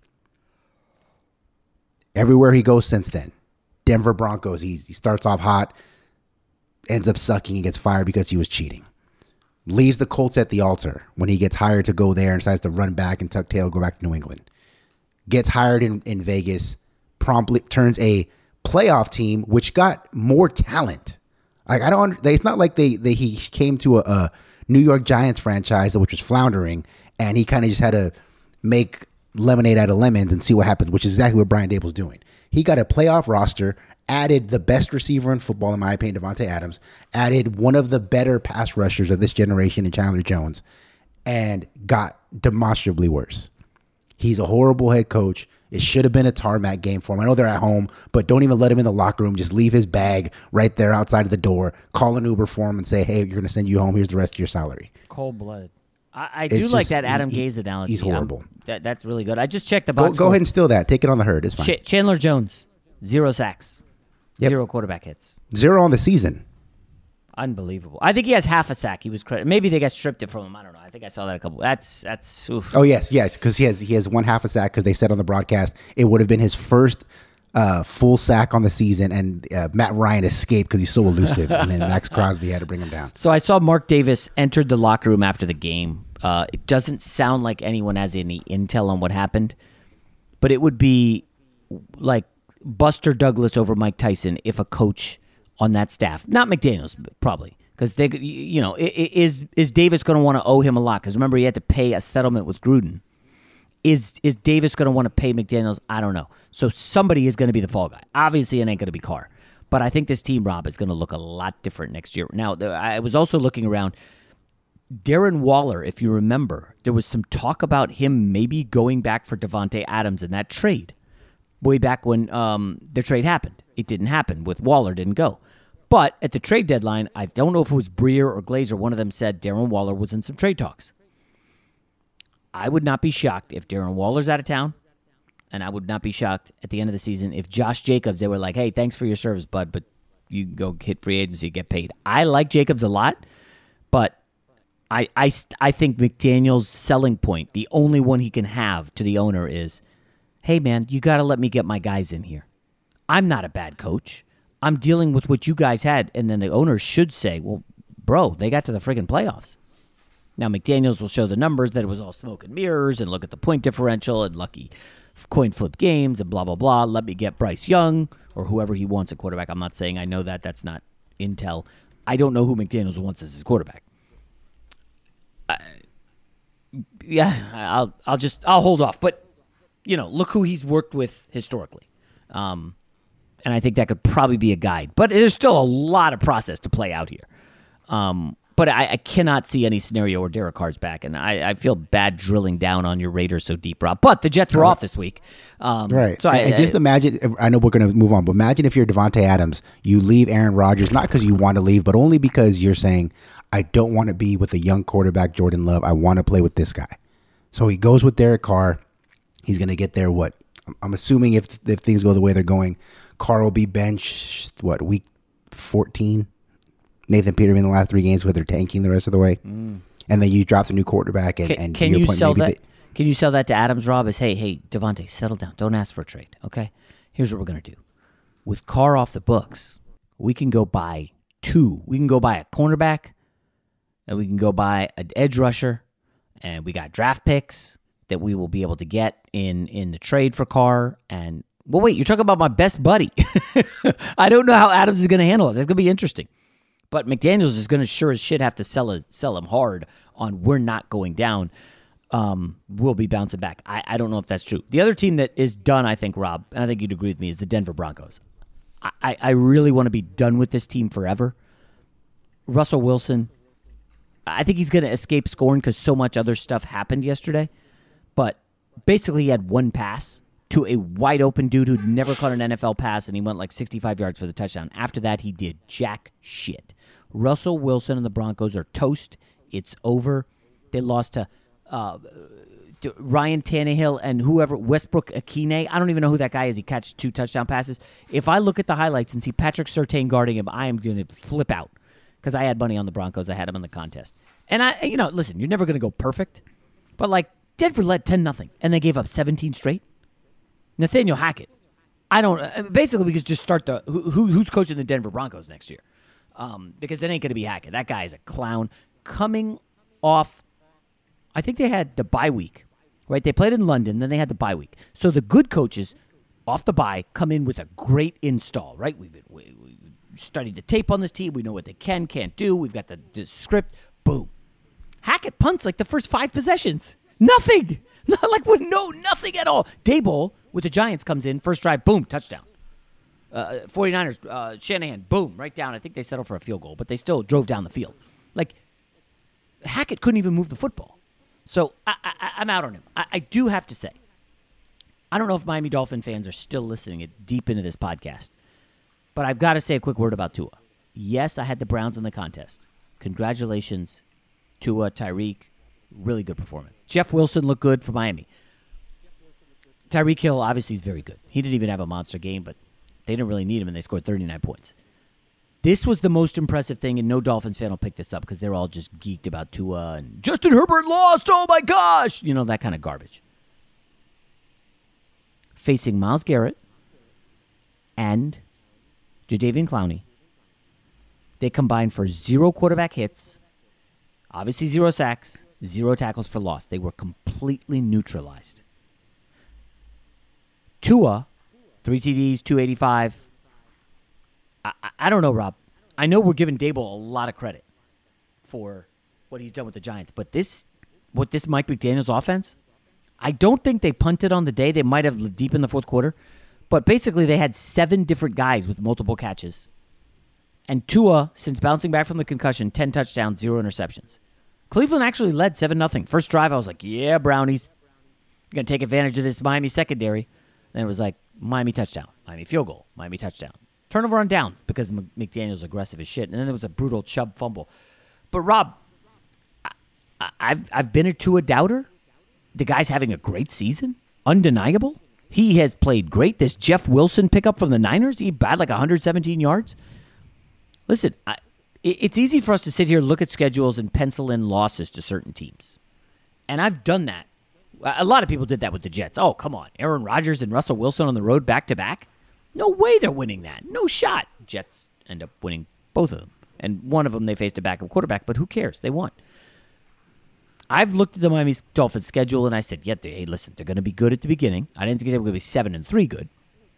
S9: Everywhere he goes since then. Denver Broncos, he, he starts off hot, ends up sucking and gets fired because he was cheating. Leaves the Colts at the altar when he gets hired to go there and decides to run back and tuck tail, go back to New England. Gets hired in, in Vegas, promptly turns a playoff team, which got more talent. Like I don't, it's not like they, they he came to a, a New York Giants franchise which was floundering, and he kind of just had to make lemonade out of lemons and see what happens, which is exactly what Brian Dable's doing. He got a playoff roster, added the best receiver in football, in my opinion, Davante Adams, added one of the better pass rushers of this generation in Chandler Jones, and got demonstrably worse. He's a horrible head coach. It should have been a tarmac game for him. I know they're at home, but don't even let him in the locker room. Just leave his bag right there outside of the door. Call an Uber for him and say, hey, you're going to send you home. Here's the rest of your salary.
S8: Cold-blooded. I, I do like that Adam he, Gase analogy.
S9: He's horrible.
S8: Um, that, that's really good. I just checked the box.
S9: Go, go ahead and steal that. Take it on the herd. It's fine.
S8: Ch- Chandler Jones, zero sacks, yep. zero quarterback hits.
S9: Zero on the season.
S8: Unbelievable. I think he has half a sack. He was credit. Maybe they got stripped it from him. I don't know. I think I saw that a couple. That's that's. Oof.
S9: Oh yes, yes, because he has he has one half a sack because they said on the broadcast it would have been his first uh, full sack on the season, and uh, Matt Ryan escaped because he's so elusive, and then Max Crosby had to bring him down.
S8: So I saw Mark Davis entered the locker room after the game. Uh, it doesn't sound like anyone has any intel on what happened, but it would be like Buster Douglas over Mike Tyson if a coach on that staff, not McDaniels, probably, because they, you know, is is Davis going to want to owe him a lot? Because remember, he had to pay a settlement with Gruden. Is is Davis going to want to pay McDaniels? I don't know. So somebody is going to be the fall guy. Obviously, it ain't going to be Carr, But I think this team, Rob, is going to look a lot different next year. Now, the, I was also looking around. Darren Waller, if you remember, there was some talk about him maybe going back for Davante Adams in that trade way back when um, the trade happened. It didn't happen. With Waller, didn't go. But at the trade deadline, I don't know if it was Breer or Glazer, one of them said Darren Waller was in some trade talks. I would not be shocked if Darren Waller's out of town, and I would not be shocked at the end of the season if Josh Jacobs, they were like, hey, thanks for your service, bud, but you can go hit free agency, get paid. I like Jacobs a lot, but I, I, I think McDaniel's selling point, the only one he can have to the owner is, hey, man, you got to let me get my guys in here. I'm not a bad coach. I'm dealing with what you guys had. And then the owner should say, well, bro, they got to the friggin' playoffs. Now, McDaniels will show the numbers that it was all smoke and mirrors and look at the point differential and lucky coin flip games and blah, blah, blah. Let me get Bryce Young or whoever he wants at quarterback. I'm not saying I know that. That's not intel. I don't know who McDaniels wants as his quarterback. I, yeah, I'll I'll just I'll hold off. But you know, look who he's worked with historically, um, and I think that could probably be a guide. But there's still a lot of process to play out here. Um, but I, I cannot see any scenario where Derek Carr's back, and I, I feel bad drilling down on your Raiders so deep, Rob. But the Jets were off this week, um,
S9: right?
S8: So I,
S9: and just
S8: I,
S9: imagine. I know we're going to move on, but imagine if you're Davante Adams, you leave Aaron Rodgers not because you want to leave, but only because you're saying, I don't want to be with a young quarterback, Jordan Love. I want to play with this guy. So he goes with Derek Carr. He's going to get there, what? I'm assuming if if things go the way they're going, Carr will be benched, what, week fourteen? Nathan Peterman in the last three games where they're tanking the rest of the way. Mm. And then you drop the new quarterback. And,
S8: can,
S9: and
S8: can
S9: your
S8: you
S9: point,
S8: sell that?
S9: They,
S8: can you sell that to Adams, Rob? As, hey, hey, Davante, settle down. Don't ask for a trade, okay? Here's what we're going to do. With Carr off the books, we can go buy two. We can go buy a cornerback, and we can go buy an edge rusher, and we got draft picks that we will be able to get in, in the trade for Carr. And, well, wait, you're talking about my best buddy. I don't know how Adams is going to handle it. That's going to be interesting. But McDaniels is going to sure as shit have to sell a, sell him hard on we're not going down. Um, we'll be bouncing back. I, I don't know if that's true. The other team that is done, I think, Rob, and I think you'd agree with me, is the Denver Broncos. I, I really want to be done with this team forever. Russell Wilson, I think he's going to escape scoring because so much other stuff happened yesterday. But basically he had one pass to a wide-open dude who'd never caught an N F L pass, and he went like sixty-five yards for the touchdown. After that, he did jack shit. Russell Wilson and the Broncos are toast. It's over. They lost to, uh, to Ryan Tannehill and whoever, Westbrook Akine. I don't even know who that guy is. He catches two touchdown passes. If I look at the highlights and see Patrick Surtain guarding him, I am going to flip out because I had money on the Broncos. I had them in the contest. And, I, you know, listen, you're never going to go perfect. But, like, Denver led ten nothing, and they gave up seventeen straight. Nathaniel Hackett. I don't. Basically, we could just start the who, who who's coaching the Denver Broncos next year, um, because that ain't going to be Hackett. That guy is a clown. Coming off, I think they had the bye week, right? They played in London, then they had the bye week. So the good coaches off the bye come in with a great install, right? We've been, we, we studied the tape on this team. We know what they can, can't do. We've got the, the script. Boom. Hackett punts like the first five possessions. Nothing. Not like with no nothing at all. Daboll with the Giants comes in, first drive, boom, touchdown. Uh, 49ers, uh, Shanahan, boom, right down. I think they settled for a field goal, but they still drove down the field. Like, Hackett couldn't even move the football. So I, I, I'm out on him. I, I do have to say, I don't know if Miami Dolphin fans are still listening deep into this podcast, but I've got to say a quick word about Tua. Yes, I had the Browns in the contest. Congratulations, Tua, Tyreek. Really good performance. Jeff Wilson looked good for Miami. Tyreek Hill obviously is very good. He didn't even have a monster game, but they didn't really need him, and they scored thirty-nine points. This was the most impressive thing, and no Dolphins fan will pick this up because they're all just geeked about Tua and Justin Herbert lost, oh my gosh! You know, that kind of garbage. Facing Myles Garrett and Jadeveon Clowney, they combined for zero quarterback hits, obviously zero sacks, zero tackles for loss. They were completely neutralized. Tua, three T Ds, two eighty-five. I, I, I don't know, Rob. I know we're giving Daboll a lot of credit for what he's done with the Giants, but this, what this Mike McDaniel's offense, I don't think they punted on the day. They might have deep in the fourth quarter, But basically, they had seven different guys with multiple catches. And Tua, since bouncing back from the concussion, ten touchdowns, zero interceptions. Cleveland actually led seven nothing. First drive, I was like, yeah, Brownies. You're going to take advantage of this Miami secondary. Then it was like, Miami touchdown, Miami field goal, Miami touchdown. Turnover on downs because McDaniel's aggressive as shit. And then there was a brutal Chubb fumble. But, Rob, I, I've, I've been a Tua doubter. The guy's having a great season. Undeniable. He has played great. This Jeff Wilson pickup from the Niners, he had like one hundred seventeen yards. Listen, I, it's easy for us to sit here, look at schedules, and pencil in losses to certain teams. And I've done that. A lot of people did that with the Jets. Oh, come on. Aaron Rodgers and Russell Wilson on the road back-to-back? No way they're winning that. No shot. Jets end up winning both of them. And one of them, they faced a backup quarterback, but who cares? They won. I've looked at the Miami Dolphins schedule, and I said, yeah, they, hey, listen, they're going to be good at the beginning. I didn't think they were going to be seven and three good.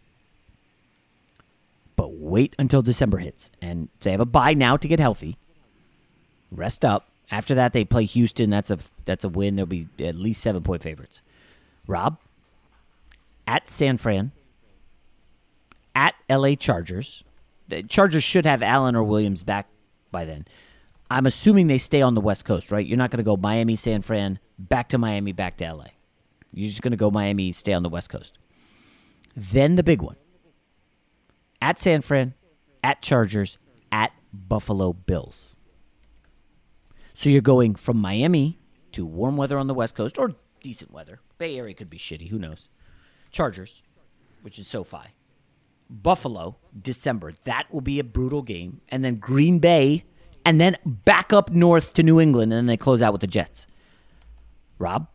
S8: But wait until December hits. And they have a bye now to get healthy. Rest up. After that, they play Houston. That's a that's a win. They'll be at least seven-point favorites. Rob, at San Fran, at L A Chargers. The Chargers should have Allen or Williams back by then. I'm assuming they stay on the West Coast, right? You're not going to go Miami, San Fran, back to Miami, back to L A. You're just going to go Miami, stay on the West Coast. Then the big one. At San Fran, at Chargers, at Buffalo Bills. So you're going from Miami to warm weather on the West Coast, or decent weather. Bay Area could be shitty, who knows. Chargers, which is SoFi. Buffalo, December. That will be a brutal game. And then Green Bay, and then back up north to New England, and then they close out with the Jets. Rob?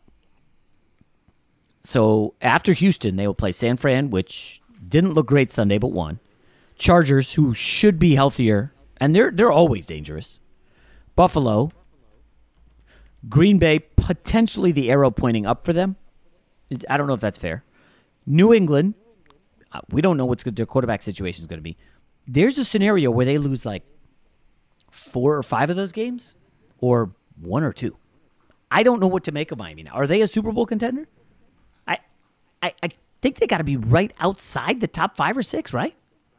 S8: So after Houston, they will play San Fran, which didn't look great Sunday, but won. Chargers, who should be healthier, and they're they're always dangerous. Buffalo. Green Bay, potentially the arrow pointing up for them. I don't know if that's fair. New England, we don't know what their quarterback situation is going to be. There's a scenario where they lose like four or five of those games, or one or two. I don't know what to make of Miami now. Are they a Super Bowl contender? I, I, I think they got to be right outside the top five or six, right?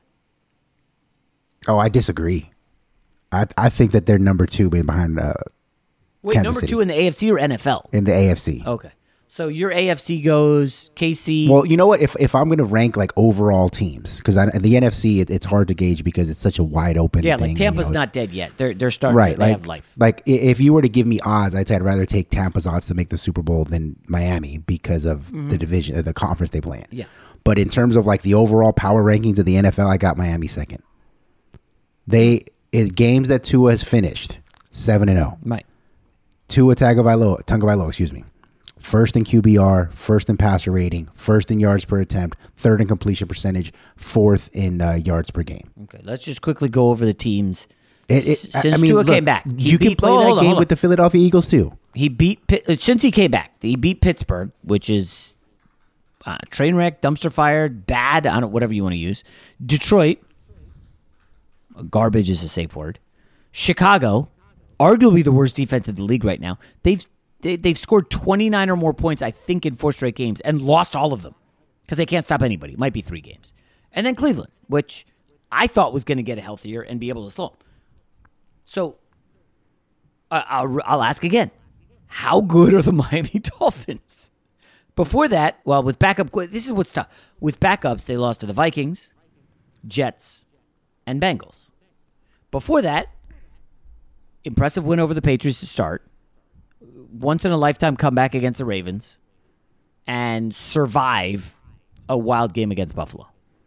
S9: Oh, I disagree. I I think that they're number two behind. Uh,
S8: Wait,
S9: Kansas
S8: number
S9: City.
S8: two in the A F C or N F L?
S9: In the A F C.
S8: Okay. So your A F C goes K C.
S9: Well, you know what? If if I'm going to rank like overall teams, because the N F C, it, it's hard to gauge because it's such a wide open
S8: yeah,
S9: thing.
S8: like Tampa's
S9: you know,
S8: not dead yet. They're they're starting.
S9: Right.
S8: To, they
S9: like,
S8: have life.
S9: Like if you were to give me odds, I'd say I'd rather take Tampa's odds to make the Super Bowl than Miami because of
S8: Mm-hmm.
S9: the division, uh, the conference they play in.
S8: Yeah.
S9: But in terms of like the overall power rankings of the N F L, I got Miami second. They in games that Tua has finished seven and zero.
S8: Right.
S9: Tua Tagovailoa, Tagovailoa, excuse me. First in Q B R, first in passer rating, first in yards per attempt, third in completion percentage, fourth in uh, yards per game.
S8: Okay, let's just quickly go over the teams.
S9: It, it,
S8: Since
S9: I mean,
S8: Tua
S9: look,
S8: came back, he
S9: you can
S8: beat,
S9: play
S8: oh,
S9: that
S8: hold on,
S9: game
S8: hold on.
S9: with the Philadelphia Eagles too.
S8: He beat Pitt, since he came back. He beat Pittsburgh, which is uh, train wreck, dumpster fire, bad. I don't whatever you want to use. Detroit, garbage is a safe word. Chicago, arguably the worst defense in the league right now. They've they, they've scored twenty-nine or more points, I think, in four straight games and lost all of them because they can't stop anybody. It might be three games. And then Cleveland, which I thought was going to get healthier and be able to slow them. So uh, I'll, I'll ask again. How good are the Miami Dolphins? Before that, well, with backup, this is what's tough. With backups, they lost to the Vikings, Jets, and Bengals. Before that, impressive win over the Patriots to start. Once-in-a-lifetime comeback against the Ravens. And survive a wild game against Buffalo.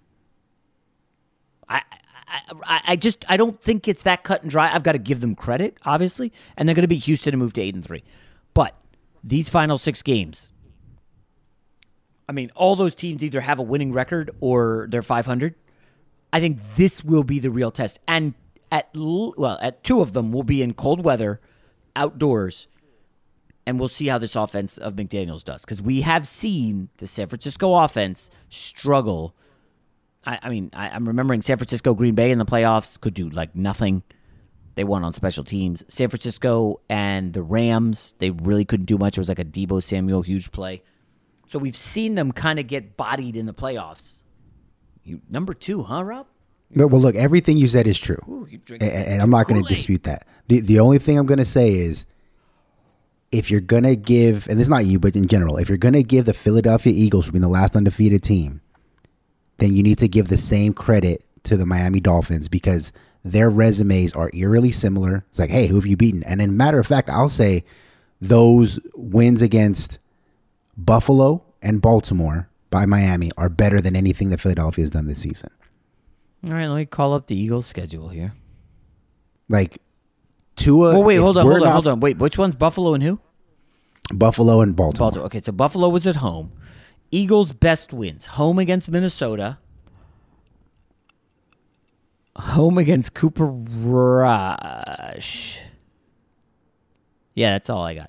S8: I, I, I just I don't think it's that cut and dry. I've got to give them credit, obviously. And they're going to beat Houston and move to eight and three. But these final six games, I mean, all those teams either have a winning record or they're five hundred. I think this will be the real test. And at well, at two of them will be in cold weather, outdoors, and we'll see how this offense of McDaniels does. Because we have seen the San Francisco offense struggle. I, I mean, I, I'm remembering San Francisco, Green Bay in the playoffs could do like nothing. They won on special teams. San Francisco and the Rams, they really couldn't do much. It was like a Deebo Samuel huge play. So we've seen them kind of get bodied in the playoffs. You, number two, huh, Rob?
S9: No, well, look, everything you said is true,
S8: Ooh, you drink
S9: and, and I'm not going to dispute that. the The only thing I'm going to say is, if you're going to give, and this is not you, but in general, if you're going to give the Philadelphia Eagles for being the last undefeated team, then you need to give the same credit to the Miami Dolphins because their resumes are eerily similar. It's like, hey, who have you beaten? And in matter of fact, I'll say those wins against Buffalo and Baltimore by Miami are better than anything that Philadelphia has done this season.
S8: All right, let me call up the Eagles' schedule here.
S9: Like, Tua.
S8: Oh, wait, hold on, hold on,
S9: not,
S8: hold on. Wait, which one's Buffalo and who?
S9: Buffalo and Baltimore.
S8: Baltimore. Okay, so Buffalo was at home. Eagles' best wins. Home against Minnesota. Home against Cooper Rush. Yeah, that's all I got.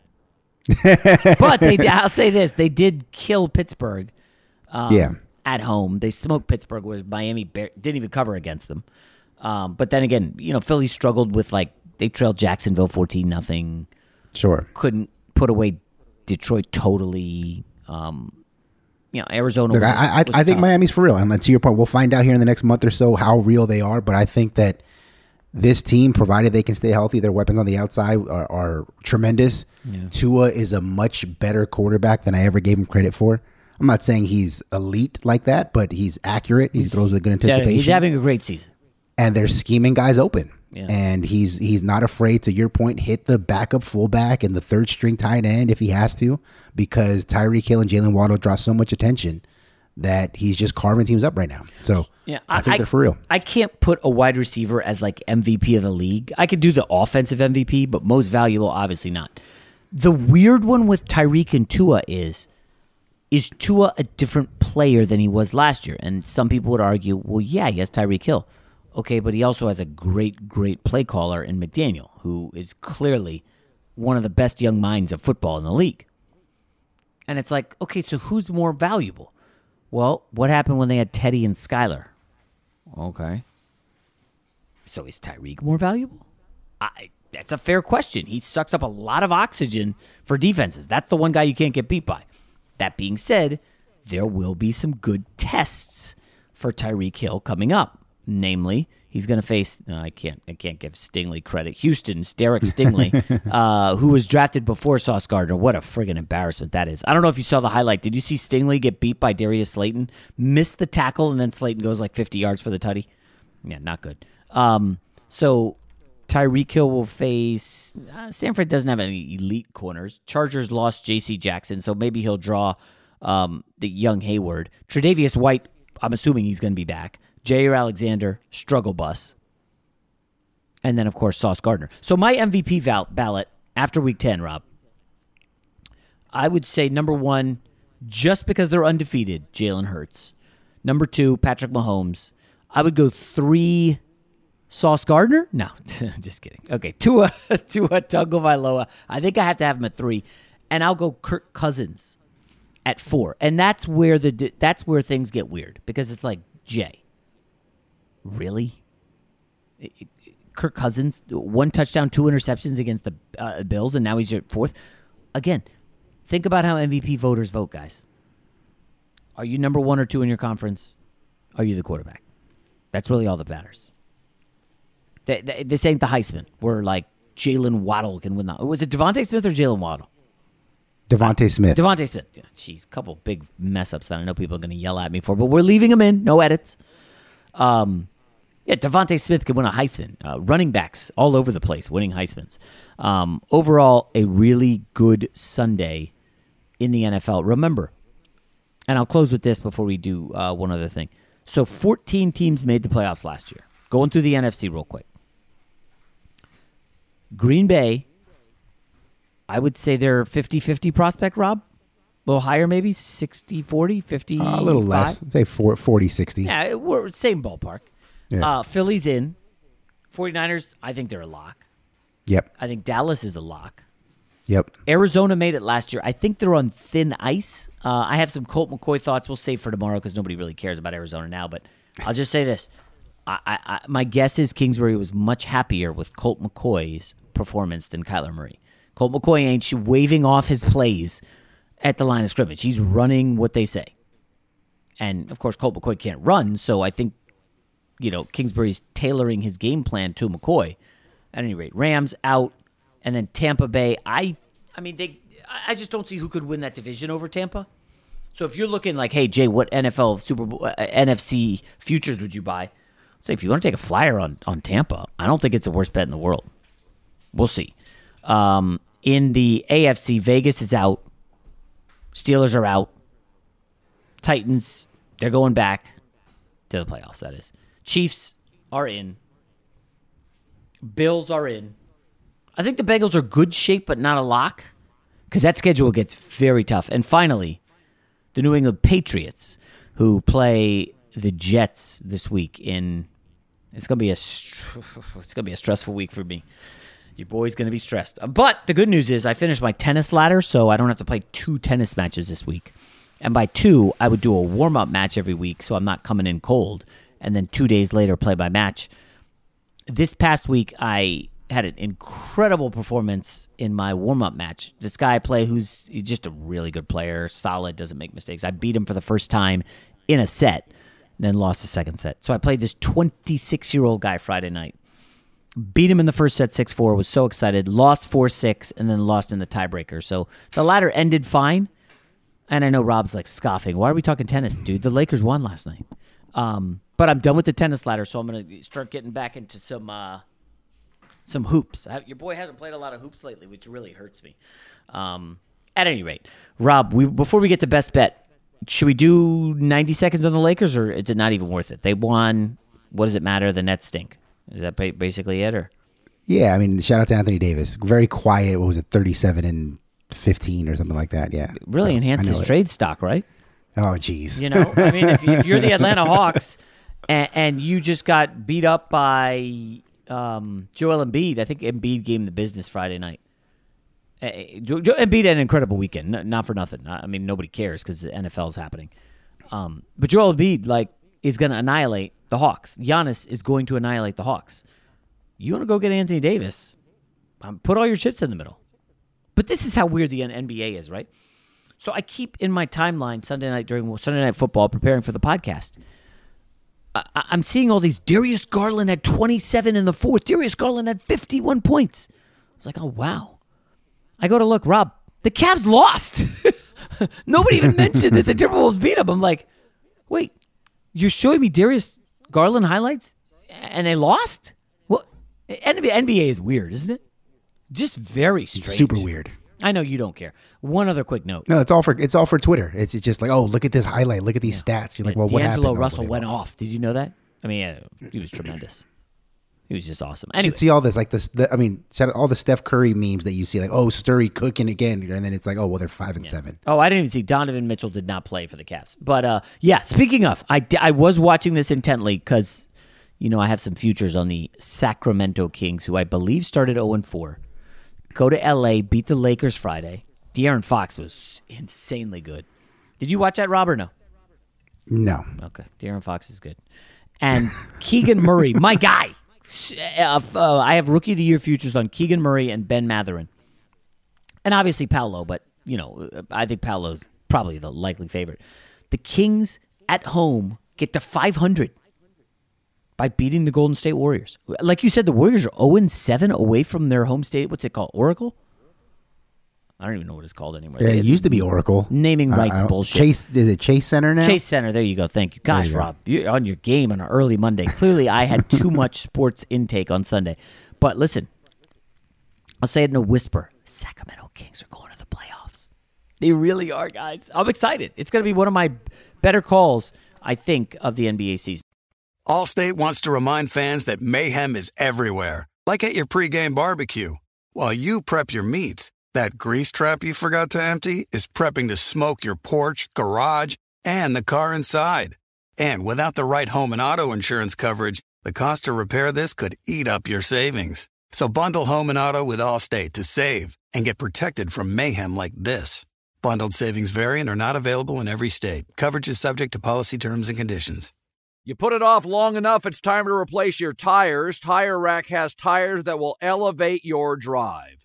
S8: But they, I'll say this. They did kill Pittsburgh um,
S9: yeah.
S8: at home. They smoked Pittsburgh, whereas Miami bar- didn't even cover against them. Um, but then again, you know, Philly struggled with, like, they trailed Jacksonville fourteen nothing.
S9: Sure.
S8: Couldn't put away Detroit totally. Um, you know, Arizona
S9: Look,
S8: was,
S9: I, I,
S8: was
S9: I think
S8: tough.
S9: Miami's for real. And to your point, we'll find out here in the next month or so how real they are. But I think that this team, provided they can stay healthy, their weapons on the outside are, are tremendous.
S8: Yeah.
S9: Tua is a much better quarterback than I ever gave him credit for. I'm not saying he's elite like that, but he's accurate. He throws with good anticipation.
S8: Yeah, he's having a great season.
S9: And they're scheming guys open.
S8: Yeah.
S9: And he's he's not afraid, to your point, hit the backup fullback and the third string tight end if he has to, because Tyreek Hill and Jalen Waddle draw so much attention that he's just carving teams up right now. So
S8: yeah,
S9: I, I think they're for real.
S8: I can't put a wide receiver as like M V P of the league. I could do the offensive M V P, but most valuable, obviously not. The weird one with Tyreek and Tua is, is Tua a different player than he was last year? And some people would argue, well, yeah, he has Tyreek Hill. Okay, but he also has a great, great play caller in McDaniel, who is clearly one of the best young minds of football in the league. And it's like, okay, so who's more valuable? Well, what happened when they had Teddy and Skyler? Okay. So is Tyreek more valuable? I, that's a fair question. He sucks up a lot of oxygen for defenses. That's the one guy you can't get beat by. That being said, there will be some good tests for Tyreek Hill coming up. Namely, he's going to face. No, I can't. I can't give Stingley credit. Houston's Derek Stingley, uh, who was drafted before Sauce Gardner. What a friggin' embarrassment that is. I don't know if you saw the highlight. Did you see Stingley get beat by Darius Slayton? Missed the tackle, and then Slayton goes like fifty yards for the tutty. Yeah, not good. Um, so Tyreek Hill will face. Uh, Stanford doesn't have any elite corners. Chargers lost J C Jackson, so maybe he'll draw um, the young Hayward. Tre'Davious White. I'm assuming he's going to be back. Jair Alexander, struggle bus. And then, of course, Sauce Gardner. So my M V P val- ballot after week ten, Rob, I would say number one, just because they're undefeated, Jalen Hurts. Number two, Patrick Mahomes. I would go three, Sauce Gardner? No, just kidding. Okay, Tua, Tua Tagovailoa. I think I have to have him at three. And I'll go Kirk Cousins at four. And that's where the that's where things get weird, because it's like, Jay, really? Kirk Cousins, one touchdown, two interceptions against the uh, Bills, and now he's your fourth. Again, think about how M V P voters vote, guys. Are you number one or two in your conference? Are you the quarterback? That's really all that matters. This ain't the Heisman, where like Jalen Waddle can win that. Was it Devontae Smith or Jalen Waddle?
S9: Devontae Smith.
S8: Devontae Smith. Jeez, couple big mess ups that I know people are going to yell at me for, but we're leaving him in. No edits. Um, yeah, Devontae Smith could win a Heisman. Uh, running backs all over the place winning Heismans. Um, overall, a really good Sunday in the N F L. Remember, and I'll close with this before we do uh, one other thing. So fourteen teams made the playoffs last year. Going through the N F C real quick. Green Bay, I would say they're fifty-fifty prospect, Rob. A little higher maybe, sixty forty, fifty
S9: Uh, a little less. I'd say forty sixty.
S8: Yeah, we're same ballpark.
S9: Yeah.
S8: Uh, Philly's in. forty-niners, I think they're a lock.
S9: Yep.
S8: I think Dallas is a lock.
S9: Yep.
S8: Arizona made it last year. I think they're on thin ice. Uh, I have some Colt McCoy thoughts. We'll save for tomorrow because nobody really cares about Arizona now. But I'll just say this. I, I, I, my guess is Kingsbury was much happier with Colt McCoy's performance than Kyler Murray. Colt McCoy ain't waving off his plays at the line of scrimmage. He's running what they say. And, of course, Colt McCoy can't run, so I think, you know, Kingsbury's tailoring his game plan to McCoy. At any rate, Rams out, and then Tampa Bay. I I mean, they. I just don't see who could win that division over Tampa. So if you're looking like, hey, Jay, what N F L, Super Bowl, uh, N F C futures would you buy? Say, if you want to take a flyer on, on Tampa, I don't think it's the worst bet in the world. We'll see. Um, in the A F C, Vegas is out. Steelers are out. Titans, they're going back to the playoffs, that is. Chiefs are in. Bills are in. I think the Bengals are good shape, but not a lock, because that schedule gets very tough. And finally, the New England Patriots, who play the Jets this week in. It's gonna be a it's gonna be a stressful week for me. Your boy's gonna be stressed. But the good news is I finished my tennis ladder, so I don't have to play two tennis matches this week. And by two, I would do a warm-up match every week, so I'm not coming in cold. And then two days later, play my match. This past week, I had an incredible performance in my warm-up match. This guy I play, who's just a really good player, solid, doesn't make mistakes. I beat him for the first time in a set, then lost the second set. So I played this twenty-six-year-old guy Friday night. Beat him in the first set six four, was so excited. Lost four six, and then lost in the tiebreaker. So the ladder ended fine. And I know Rob's like scoffing. Why are we talking tennis, dude? The Lakers won last night. Um, but I'm done with the tennis ladder, so I'm going to start getting back into some uh, some hoops. I, your boy hasn't played a lot of hoops lately, which really hurts me. Um, at any rate, Rob, we, before we get to best bet, should we do ninety seconds on the Lakers, or is it not even worth it? They won. What does it matter? The Nets stink. Is that basically it? Or
S9: Yeah, I mean, shout out to Anthony Davis. Very quiet. What was it, thirty-seven and fifteen or something like that? Yeah.
S8: Really
S9: so,
S8: enhanced his
S9: it.
S8: trade stock, right?
S9: Oh, geez.
S8: You know, I mean, if, if you're the Atlanta Hawks and, and you just got beat up by um, Joel Embiid, I think Embiid gave him the business Friday night. Uh, Embiid had an incredible weekend, no, not for nothing. I mean, nobody cares because the N F L is happening. Um, but Joel Embiid, like, is going to annihilate the Hawks. Giannis is going to annihilate the Hawks. You want to go get Anthony Davis, um, put all your chips in the middle. But this is how weird the N B A is, right? So I keep in my timeline Sunday night during Sunday Night Football preparing for the podcast. I, I'm seeing all these. Darius Garland had twenty-seven in the fourth. Darius Garland had fifty-one points. I was like, oh, wow. I go to look, Rob, the Cavs lost. Nobody even mentioned that the Timberwolves beat them. I'm like, wait, you're showing me Darius Garland highlights and they lost? Well, N B A is weird, isn't it? Just very strange.
S9: It's super weird.
S8: I know you don't care. One other quick note.
S9: No, it's all for it's all for Twitter. It's, it's just like, oh, look at this highlight. Look at these yeah. stats. You're like, well, what happened?
S8: D'Angelo Russell
S9: oh,
S8: went lost. off. Did you know that? I mean, yeah, he was tremendous. He was just awesome. Anyway.
S9: You should see all this, like this. The, I mean, all the Steph Curry memes that you see, like, oh, Sturry cooking again, and then it's like, oh, well, they're five and yeah. seven.
S8: Oh, I didn't even see Donovan Mitchell did not play for the Cavs. But uh, yeah, speaking of, I I was watching this intently because, you know, I have some futures on the Sacramento Kings, who I believe started zero and four. Go to L A, beat the Lakers Friday. De'Aaron Fox was insanely good. Did you watch that, Rob, or no?
S9: No.
S8: Okay, De'Aaron Fox is good. And Keegan Murray, my guy. Uh, uh, I have Rookie of the Year futures on Keegan Murray and Ben Mathurin. And obviously Paolo, but, you know, I think Paolo's probably the likely favorite. The Kings at home get to five hundred by beating the Golden State Warriors. Like you said, the Warriors are zero and seven away from their home state. What's it called? Oracle? I don't even know what it's called anymore.
S9: Yeah, it used to be Oracle.
S8: Naming rights bullshit.
S9: Chase, is it Chase Center now?
S8: Chase Center. There you go. Thank you. Gosh, you Rob, you're on your game on an early Monday. Clearly, I had too much sports intake on Sunday. But listen, I'll say it in a whisper. Sacramento Kings are going to the playoffs. They really are, guys. I'm excited. It's going to be one of my better calls, I think, of the N B A season.
S1: Allstate wants to remind fans that mayhem is everywhere, like at your pregame barbecue. While you prep your meats, that grease trap you forgot to empty is prepping to smoke your porch, garage, and the car inside. And without the right home and auto insurance coverage, the cost to repair this could eat up your savings. So bundle home and auto with Allstate to save and get protected from mayhem like this. Bundled savings vary and are not available in every state. Coverage is subject to policy terms and conditions.
S2: You put it off long enough, it's time to replace your tires. Tire Rack has tires that will elevate your drive.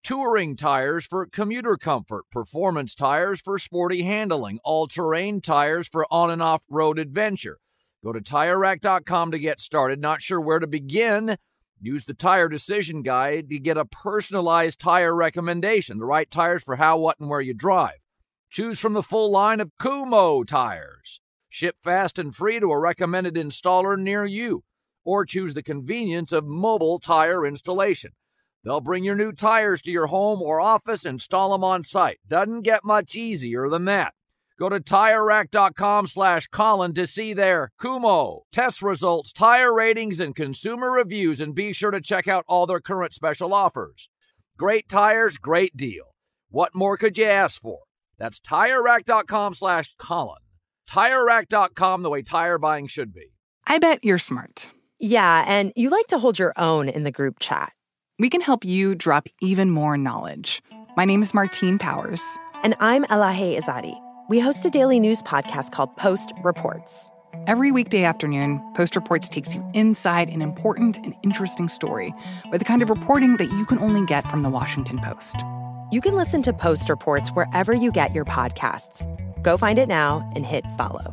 S2: touring tires for commuter comfort, performance tires for sporty handling, all-terrain tires for on- and off-road adventure. Go to Tire Rack dot com to get started. Not sure where to begin? Use the Tire Decision Guide to get a personalized tire recommendation, the right tires for how, what, and where you drive. Choose from the full line of Kumho tires. Ship fast and free to a recommended installer near you. Or choose the convenience of mobile tire installation. They'll bring your new tires to your home or office, install them on site. Doesn't get much easier than that. Go to Tire Rack dot com slash Colin to see their Kumho test results, tire ratings, and consumer reviews, and be sure to check out all their current special offers. Great tires, great deal. What more could you ask for? That's Tire Rack dot com slash Colin. Tire Rack dot com, the way tire buying should be.
S6: I bet you're smart.
S5: Yeah, and you like to hold your own in the group chat.
S6: We can help you drop even more knowledge. My name is Martine Powers.
S5: And I'm Elahe Izadi. We host a daily news podcast called Post Reports.
S6: Every weekday afternoon, Post Reports takes you inside an important and interesting story with the kind of reporting that you can only get from the Washington Post.
S5: You can listen to Post Reports wherever you get your podcasts. Go find it now and hit follow.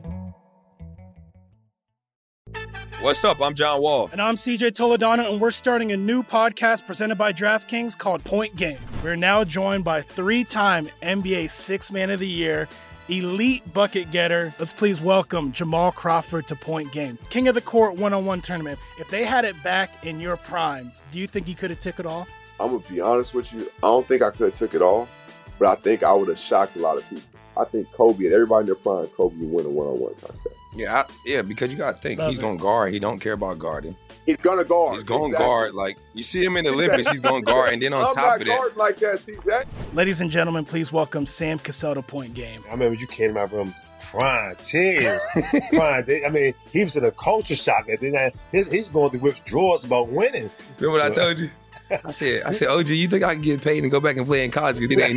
S11: What's up? I'm John Wall.
S12: And I'm C J Toledano, and we're starting a new podcast presented by DraftKings called Point Game. We're now joined by three-time N B A Sixth Man of the Year, elite bucket getter. Let's please welcome Jamal Crawford to Point Game. King of the Court one-on-one tournament. If they had it back in your prime, do you think you could have took it all?
S13: I'm going to be honest with you. I don't think I could have took it all, but I think I would have shocked a lot of people. I think Kobe and everybody in their prime, Kobe would win a one-on-one contest.
S11: Yeah, I, yeah, because you got to think,
S12: Love
S11: he's
S12: it.
S11: going to guard. He don't care about guarding.
S13: He's going to guard.
S11: He's going to
S13: Exactly.
S11: guard. Like, you see him in the Olympics, he's going to guard. And then on
S13: I'm
S11: top
S13: not
S11: of that,
S13: guarding like that, C J.
S12: Ladies and gentlemen, please welcome Sam Cassell to Point Game.
S14: I remember you came out from crying, tears, crying. I mean, he was in a culture shock. And then his, he's going through withdrawals about winning.
S11: remember what I told you? I said, I said, O G, you think I can get paid and go back and play in college because it ain't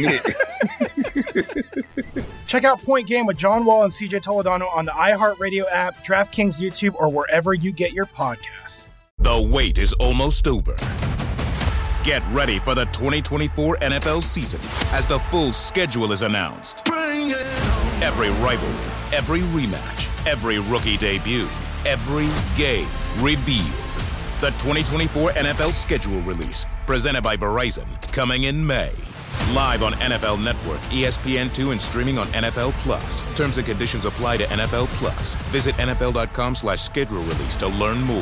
S11: it?
S12: Check out Point Game with John Wall and C J Toledano on the iHeartRadio app, DraftKings YouTube, or wherever you get your podcasts.
S15: The wait is almost over. Get ready for the twenty twenty-four N F L season as the full schedule is announced. Every rivalry, every rematch, every rookie debut, every game revealed. The twenty twenty-four N F L schedule release, presented by Verizon, coming in May. Live on N F L Network, E S P N two, and streaming on N F L Plus. Terms and conditions apply to N F L Plus. Visit N F L dot com slash schedule release to learn more.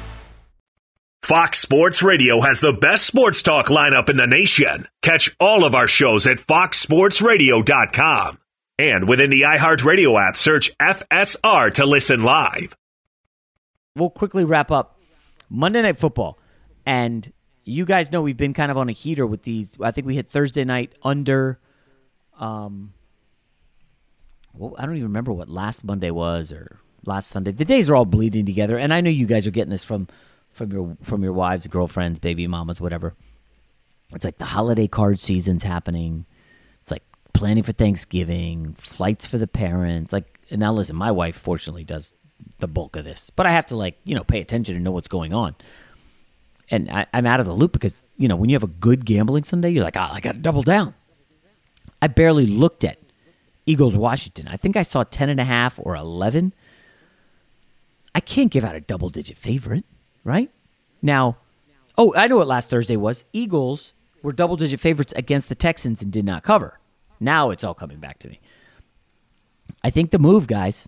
S7: Fox Sports Radio has the best sports talk lineup in the nation. Catch all of our shows at fox sports radio dot com. And within the iHeartRadio app, search F S R to listen live.
S8: We'll quickly wrap up Monday Night Football. And you guys know we've been kind of on a heater with these. I think we hit Thursday night under, um, well, I don't even remember what last Monday was or last Sunday. The days are all bleeding together. And I know you guys are getting this from, from your from your wives, girlfriends, baby mamas, whatever. It's like the holiday card season's happening. It's like planning for Thanksgiving, flights for the parents. Like, and now listen, my wife fortunately does the bulk of this, but I have to like, you know, pay attention and know what's going on. And I, I'm out of the loop because, you know, when you have a good gambling Sunday, you're like, oh, I got to double down. I barely looked at Eagles Washington. I think I saw ten and a half or eleven. I can't give out a double digit favorite, right? Now, oh, I know what last Thursday was. Eagles were double digit favorites against the Texans and did not cover. Now it's all coming back to me. I think the move, guys,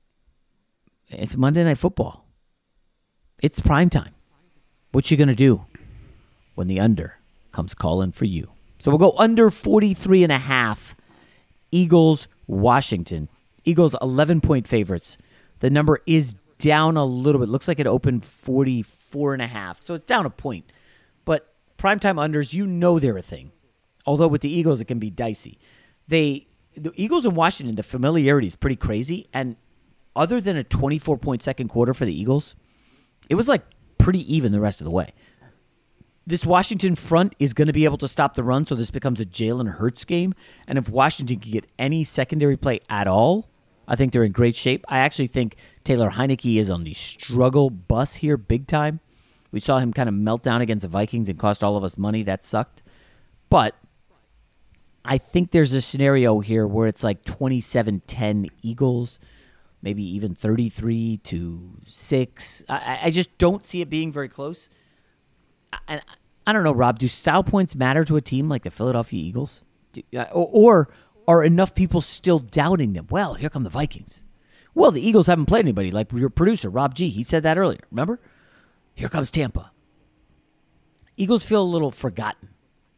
S8: it's Monday Night Football. It's prime time. What you going to do when the under comes calling for you? So we'll go under forty-three and a half. Eagles, Washington. Eagles eleven-point favorites. The number is down a little bit. Looks like it opened forty-four and a half. So it's down a point. But primetime unders, you know they're a thing. Although with the Eagles, it can be dicey. They, the Eagles in Washington, the familiarity is pretty crazy. And other than a twenty-four point second quarter for the Eagles, it was like pretty even the rest of the way. This Washington front is going to be able to stop the run, so this becomes a Jalen Hurts game. And if Washington can get any secondary play at all, I think they're in great shape. I actually think Taylor Heineke is on the struggle bus here big time. We saw him kind of melt down against the Vikings and cost all of us money. That sucked. But I think there's a scenario here where it's like twenty-seven ten Eagles, maybe even thirty-three to six. I, I just don't see it being very close. And I, I don't know, Rob, do style points matter to a team like the Philadelphia Eagles? Do, uh, or, or are enough people still doubting them? Well, here come the Vikings. Well, the Eagles haven't played anybody, like your producer, Rob G. He said that earlier, remember? Here comes Tampa. Eagles feel a little forgotten.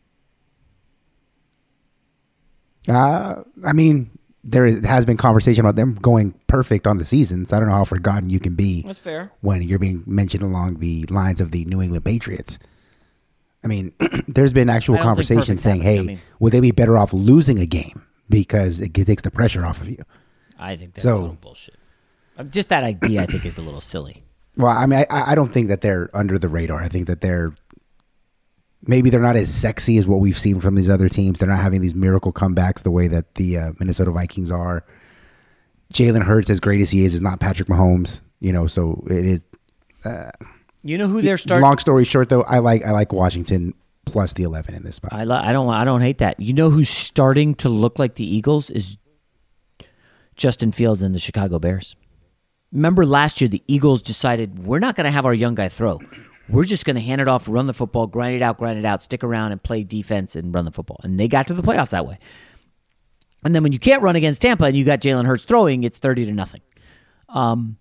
S9: Uh, I mean, there has been conversation about them going perfect on the season, so I don't know how forgotten you can be.
S8: That's fair.
S9: When you're being mentioned along the lines of the New England Patriots. I mean, there's been actual conversation saying, hey, I mean, would they be better off losing a game because it takes the pressure off of you?
S8: I think that's
S9: so,
S8: total bullshit. Just that idea, I think, is a little silly.
S9: Well, I mean, I, I don't think that they're under the radar. I think that they're maybe they're not as sexy as what we've seen from these other teams. They're not having these miracle comebacks the way that the uh, Minnesota Vikings are. Jalen Hurts, as great as he is, is not Patrick Mahomes. You know, so it is. Uh,
S8: you know who they're starting.
S9: Long story short, though, I like I like Washington plus the eleven in this spot.
S8: I li- I don't I don't hate that. You know who's starting to look like the Eagles is Justin Fields and the Chicago Bears. Remember last year, the Eagles decided we're not going to have our young guy throw. We're just going to hand it off, run the football, grind it out, grind it out, stick around and play defense and run the football. And they got to the playoffs that way. And then when you can't run against Tampa and you got Jalen Hurts throwing, it's thirty to nothing. Um,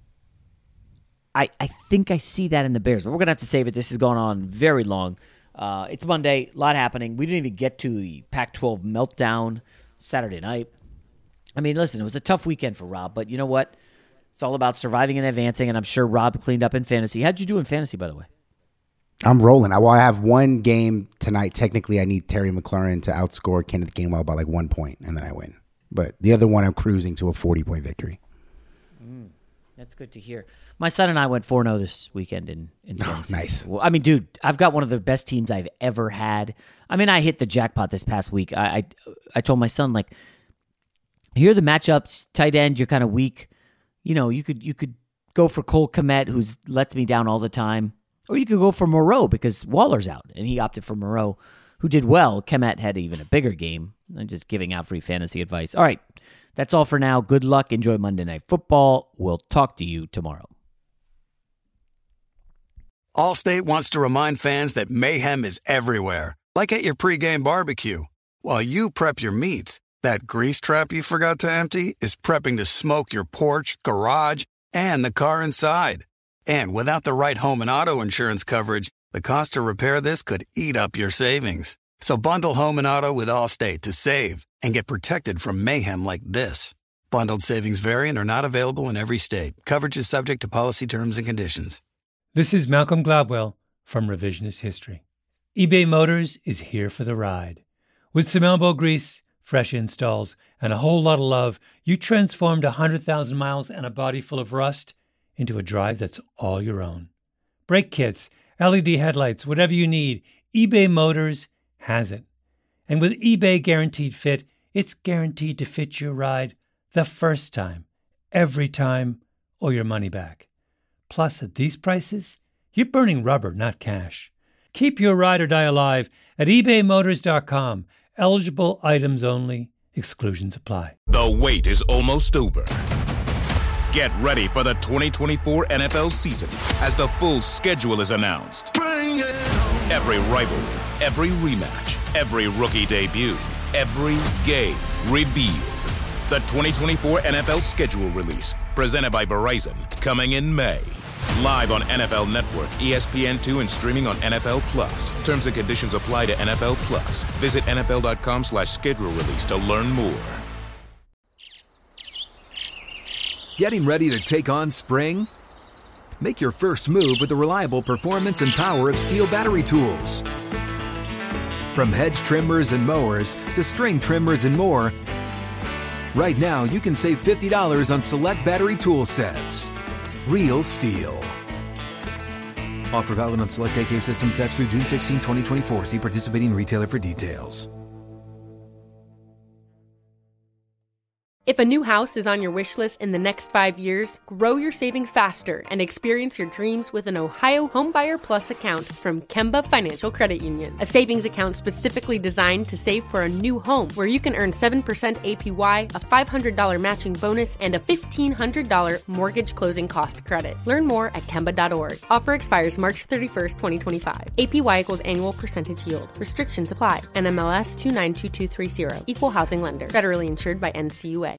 S8: I I think I see that in the Bears, but we're going to have to save it. This has gone on very long. Uh, it's Monday, a lot happening. We didn't even get to the Pac twelve meltdown Saturday night. I mean, listen, it was a tough weekend for Rob, but you know what? It's all about surviving and advancing, and I'm sure Rob cleaned up in fantasy. How'd you do in fantasy, by the way?
S9: I'm rolling. I, well, I have one game tonight. Technically, I need Terry McLaurin to outscore Kenneth Gainwell by like one point, and then I win. But the other one, I'm cruising to a forty-point victory.
S8: Mm, that's good to hear. My son and I went four and oh this weekend in, in fantasy.
S9: Oh, nice.
S8: Well, I mean, dude, I've got one of the best teams I've ever had. I mean, I hit the jackpot this past week. I I, I told my son, like, here are the matchups. Tight end, you're kind of weak. You know, you could you could go for Cole Kmet, who lets me down all the time. Or you could go for Moreau because Waller's out, and he opted for Moreau, who did well. Kmet had even a bigger game. I'm just giving out free fantasy advice. All right, that's all for now. Good luck. Enjoy Monday Night Football. We'll talk to you tomorrow.
S1: Allstate wants to remind fans that mayhem is everywhere, like at your pregame barbecue. While you prep your meats, that grease trap you forgot to empty is prepping to smoke your porch, garage, and the car inside. And without the right home and auto insurance coverage, the cost to repair this could eat up your savings. So bundle home and auto with Allstate to save and get protected from mayhem like this. Bundled savings vary and are not available in every state. Coverage is subject to policy terms and conditions.
S16: This is Malcolm Gladwell from Revisionist History. eBay Motors is here for the ride. With some elbow grease, fresh installs, and a whole lot of love, you transformed one hundred thousand miles and a body full of rust into a drive that's all your own. Brake kits, L E D headlights, whatever you need, eBay Motors has it. And with eBay Guaranteed Fit, it's guaranteed to fit your ride the first time, every time, or your money back. Plus, at these prices, you're burning rubber, not cash. Keep your ride or die alive at ebay motors dot com. Eligible items only. Exclusions apply.
S15: The wait is almost over. Get ready for the twenty twenty-four N F L season as the full schedule is announced. Every rivalry, every rematch, every rookie debut, every game revealed. The twenty twenty-four N F L schedule release, presented by Verizon, coming in May. Live on N F L Network, E S P N two, and streaming on N F L Plus. Terms and conditions apply to N F L Plus. Visit N F L dot com slash schedule release to learn more.
S17: Getting ready to take on spring? Make your first move with the reliable performance and power of Steel battery tools. From hedge trimmers and mowers to string trimmers and more, right now you can save fifty dollars on select battery tool sets. Real Steel. Offer valid on select A K system sets through June sixteenth, twenty twenty-four. See participating retailer for details.
S18: If a new house is on your wish list in the next five years, grow your savings faster and experience your dreams with an Ohio Homebuyer Plus account from Kemba Financial Credit Union. A savings account specifically designed to save for a new home, where you can earn seven percent A P Y, a five hundred dollars matching bonus, and a fifteen hundred dollars mortgage closing cost credit. Learn more at Kemba dot org. Offer expires March thirty-first, twenty twenty-five. A P Y equals annual percentage yield. Restrictions apply. N M L S two nine two two three zero. Equal housing lender. Federally insured by N C U A.